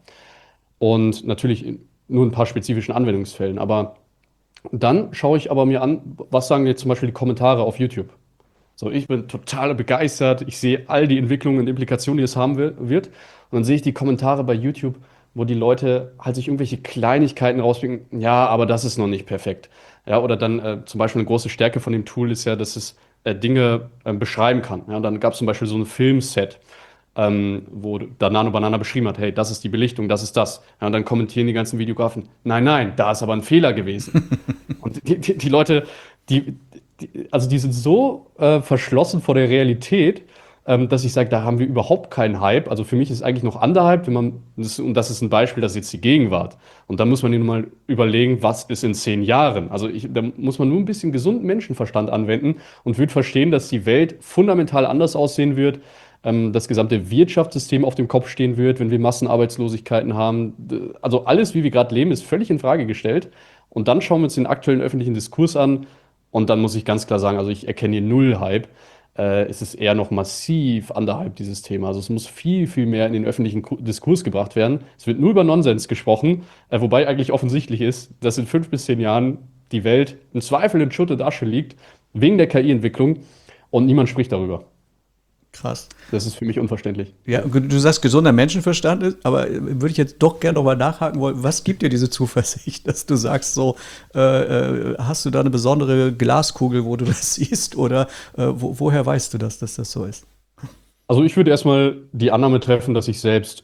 Und natürlich in nur ein paar spezifischen Anwendungsfällen. Aber dann schaue ich aber mir an, was sagen jetzt zum Beispiel die Kommentare auf YouTube. So, ich bin total begeistert. Ich sehe all die Entwicklungen und Implikationen, die es haben will- wird. Und dann sehe ich die Kommentare bei YouTube, wo die Leute halt sich irgendwelche Kleinigkeiten rauspicken. Ja, aber das ist noch nicht perfekt. Ja, oder dann äh, zum Beispiel eine große Stärke von dem Tool ist ja, dass es äh, Dinge äh, beschreiben kann. Ja, und dann gab es zum Beispiel so ein Filmset, ähm, wo da Nano Banana beschrieben hat, hey, das ist die Belichtung, das ist das. Ja, und dann kommentieren die ganzen Videografen, nein, nein, da ist aber ein Fehler gewesen. Und die, die, die Leute, die, die, also die sind so äh, verschlossen vor der Realität, ähm, dass ich sage, da haben wir überhaupt keinen Hype. Also für mich ist eigentlich noch underhyped, wenn man, das, und das ist ein Beispiel, das ist jetzt die Gegenwart. Und da muss man nur mal überlegen, was ist in zehn Jahren. Also ich, da muss man nur ein bisschen gesunden Menschenverstand anwenden und wird verstehen, dass die Welt fundamental anders aussehen wird, ähm, das gesamte Wirtschaftssystem auf dem Kopf stehen wird, wenn wir Massenarbeitslosigkeiten haben. D- Also alles, wie wir gerade leben, ist völlig in Frage gestellt. Und dann schauen wir uns den aktuellen öffentlichen Diskurs an. Und dann muss ich ganz klar sagen, also ich erkenne hier null Hype. Äh, es ist eher noch massiv underhyped, dieses Thema. Also es muss viel, viel mehr in den öffentlichen Ku- Diskurs gebracht werden. Es wird nur über Nonsens gesprochen, äh, wobei eigentlich offensichtlich ist, dass in fünf bis zehn Jahren die Welt im Zweifel in Schutt und Asche liegt, wegen der K I-Entwicklung und niemand spricht darüber. Krass. Das ist für mich unverständlich. Ja, du sagst, gesunder Menschenverstand ist, aber würde ich jetzt doch gerne nochmal nachhaken wollen, was gibt dir diese Zuversicht, dass du sagst, so, äh, äh, hast du da eine besondere Glaskugel, wo du das siehst, oder äh, wo, woher weißt du das, dass das so ist? Also ich würde erstmal die Annahme treffen, dass ich selbst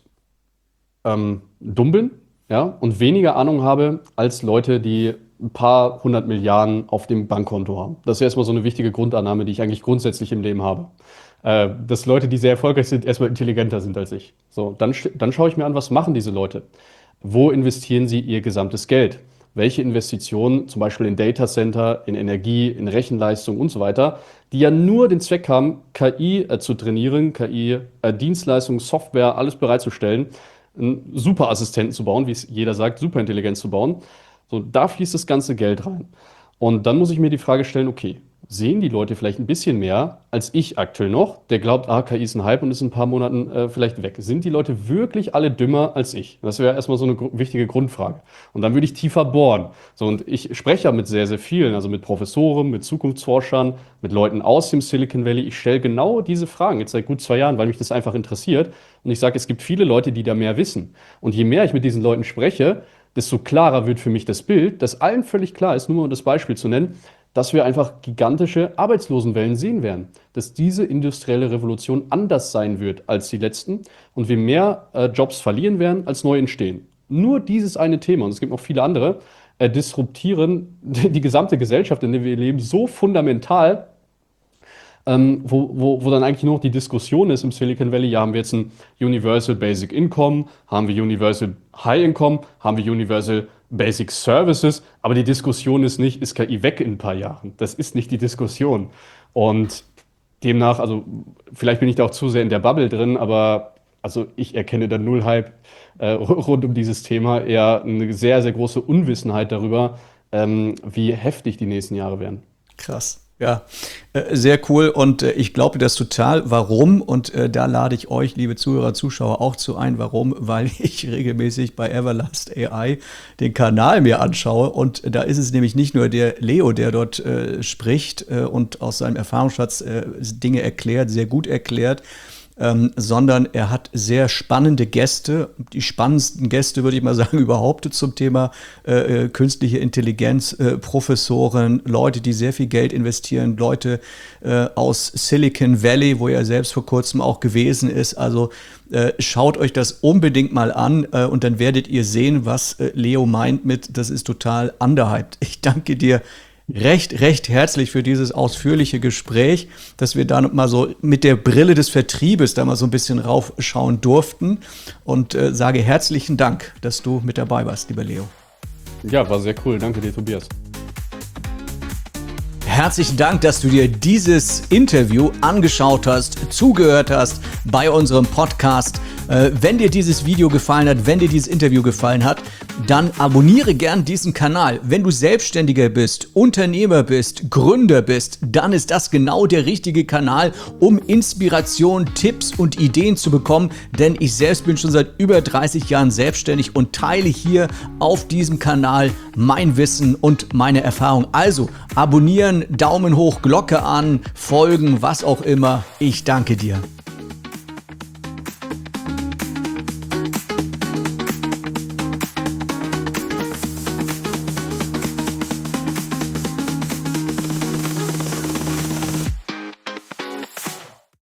ähm, dumm bin, ja, und weniger Ahnung habe als Leute, die ein paar hundert Milliarden auf dem Bankkonto haben. Das ist erstmal so eine wichtige Grundannahme, die ich eigentlich grundsätzlich im Leben habe. Äh, dass Leute, die sehr erfolgreich sind, erstmal intelligenter sind als ich. So, dann, sch- dann schaue ich mir an, was machen diese Leute? Wo investieren sie ihr gesamtes Geld? Welche Investitionen, zum Beispiel in Datacenter, in Energie, in Rechenleistung und so weiter, die ja nur den Zweck haben, K I äh, zu trainieren, K I-Dienstleistungen, Software, alles bereitzustellen, einen Superassistenten zu bauen, wie es jeder sagt, Superintelligenz zu bauen. So, da fließt das ganze Geld rein. Und dann muss ich mir die Frage stellen, okay, sehen die Leute vielleicht ein bisschen mehr als ich aktuell noch, der glaubt, ah, K I ist ein Hype und ist in ein paar Monaten äh, vielleicht weg. Sind die Leute wirklich alle dümmer als ich? Das wäre erstmal so eine gru- wichtige Grundfrage. Und dann würde ich tiefer bohren. So, und ich spreche ja mit sehr, sehr vielen, also mit Professoren, mit Zukunftsforschern, mit Leuten aus dem Silicon Valley. Ich stelle genau diese Fragen jetzt seit gut zwei Jahren, weil mich das einfach interessiert. Und ich sage, es gibt viele Leute, die da mehr wissen. Und je mehr ich mit diesen Leuten spreche, desto klarer wird für mich das Bild, dass allen völlig klar ist, nur um das Beispiel zu nennen, dass wir einfach gigantische Arbeitslosenwellen sehen werden. Dass diese industrielle Revolution anders sein wird als die letzten und wir mehr äh, Jobs verlieren werden, als neu entstehen. Nur dieses eine Thema, und es gibt noch viele andere, äh, disruptieren die gesamte Gesellschaft, in der wir leben, so fundamental, ähm, wo, wo, wo dann eigentlich nur noch die Diskussion ist im Silicon Valley, ja, haben wir jetzt ein Universal Basic Income, haben wir Universal High Income, haben wir Universal Basic Services, aber die Diskussion ist nicht, ist K I weg in ein paar Jahren? Das ist nicht die Diskussion. Und demnach, also vielleicht bin ich da auch zu sehr in der Bubble drin, aber also ich erkenne da null Hype äh, rund um dieses Thema, eher eine sehr, sehr große Unwissenheit darüber, ähm, wie heftig die nächsten Jahre werden. Krass. Ja, äh, sehr cool und äh, ich glaube das total. Warum? Und äh, da lade ich euch, liebe Zuhörer, Zuschauer, auch zu ein. Warum? Weil ich regelmäßig bei Everlast A I den Kanal mir anschaue und da ist es nämlich nicht nur der Leo, der dort äh, spricht äh, und aus seinem Erfahrungsschatz äh, Dinge erklärt, sehr gut erklärt, ähm, sondern er hat sehr spannende Gäste, die spannendsten Gäste, würde ich mal sagen, überhaupt zum Thema äh, künstliche Intelligenz, äh, Professoren, Leute, die sehr viel Geld investieren, Leute äh, aus Silicon Valley, wo er selbst vor kurzem auch gewesen ist. Also äh, schaut euch das unbedingt mal an äh, und dann werdet ihr sehen, was äh, Leo meint mit, das ist total underhyped. Ich danke dir recht, recht herzlich für dieses ausführliche Gespräch, dass wir da mal so mit der Brille des Vertriebes da mal so ein bisschen raufschauen durften und äh, sage herzlichen Dank, dass du mit dabei warst, lieber Leo. Ja, war sehr cool. Danke dir, Tobias. Herzlichen Dank, dass du dir dieses Interview angeschaut hast, zugehört hast bei unserem Podcast Äh, wenn dir dieses Video gefallen hat, wenn dir dieses Interview gefallen hat, dann abonniere gern diesen Kanal. Wenn du Selbstständiger bist, Unternehmer bist, Gründer bist, dann ist das genau der richtige Kanal, um Inspiration, Tipps und Ideen zu bekommen, denn ich selbst bin schon seit über dreißig Jahren selbstständig und teile hier auf diesem Kanal mein Wissen und meine Erfahrung. Also abonnieren, Daumen hoch, Glocke an, folgen, was auch immer. Ich danke dir.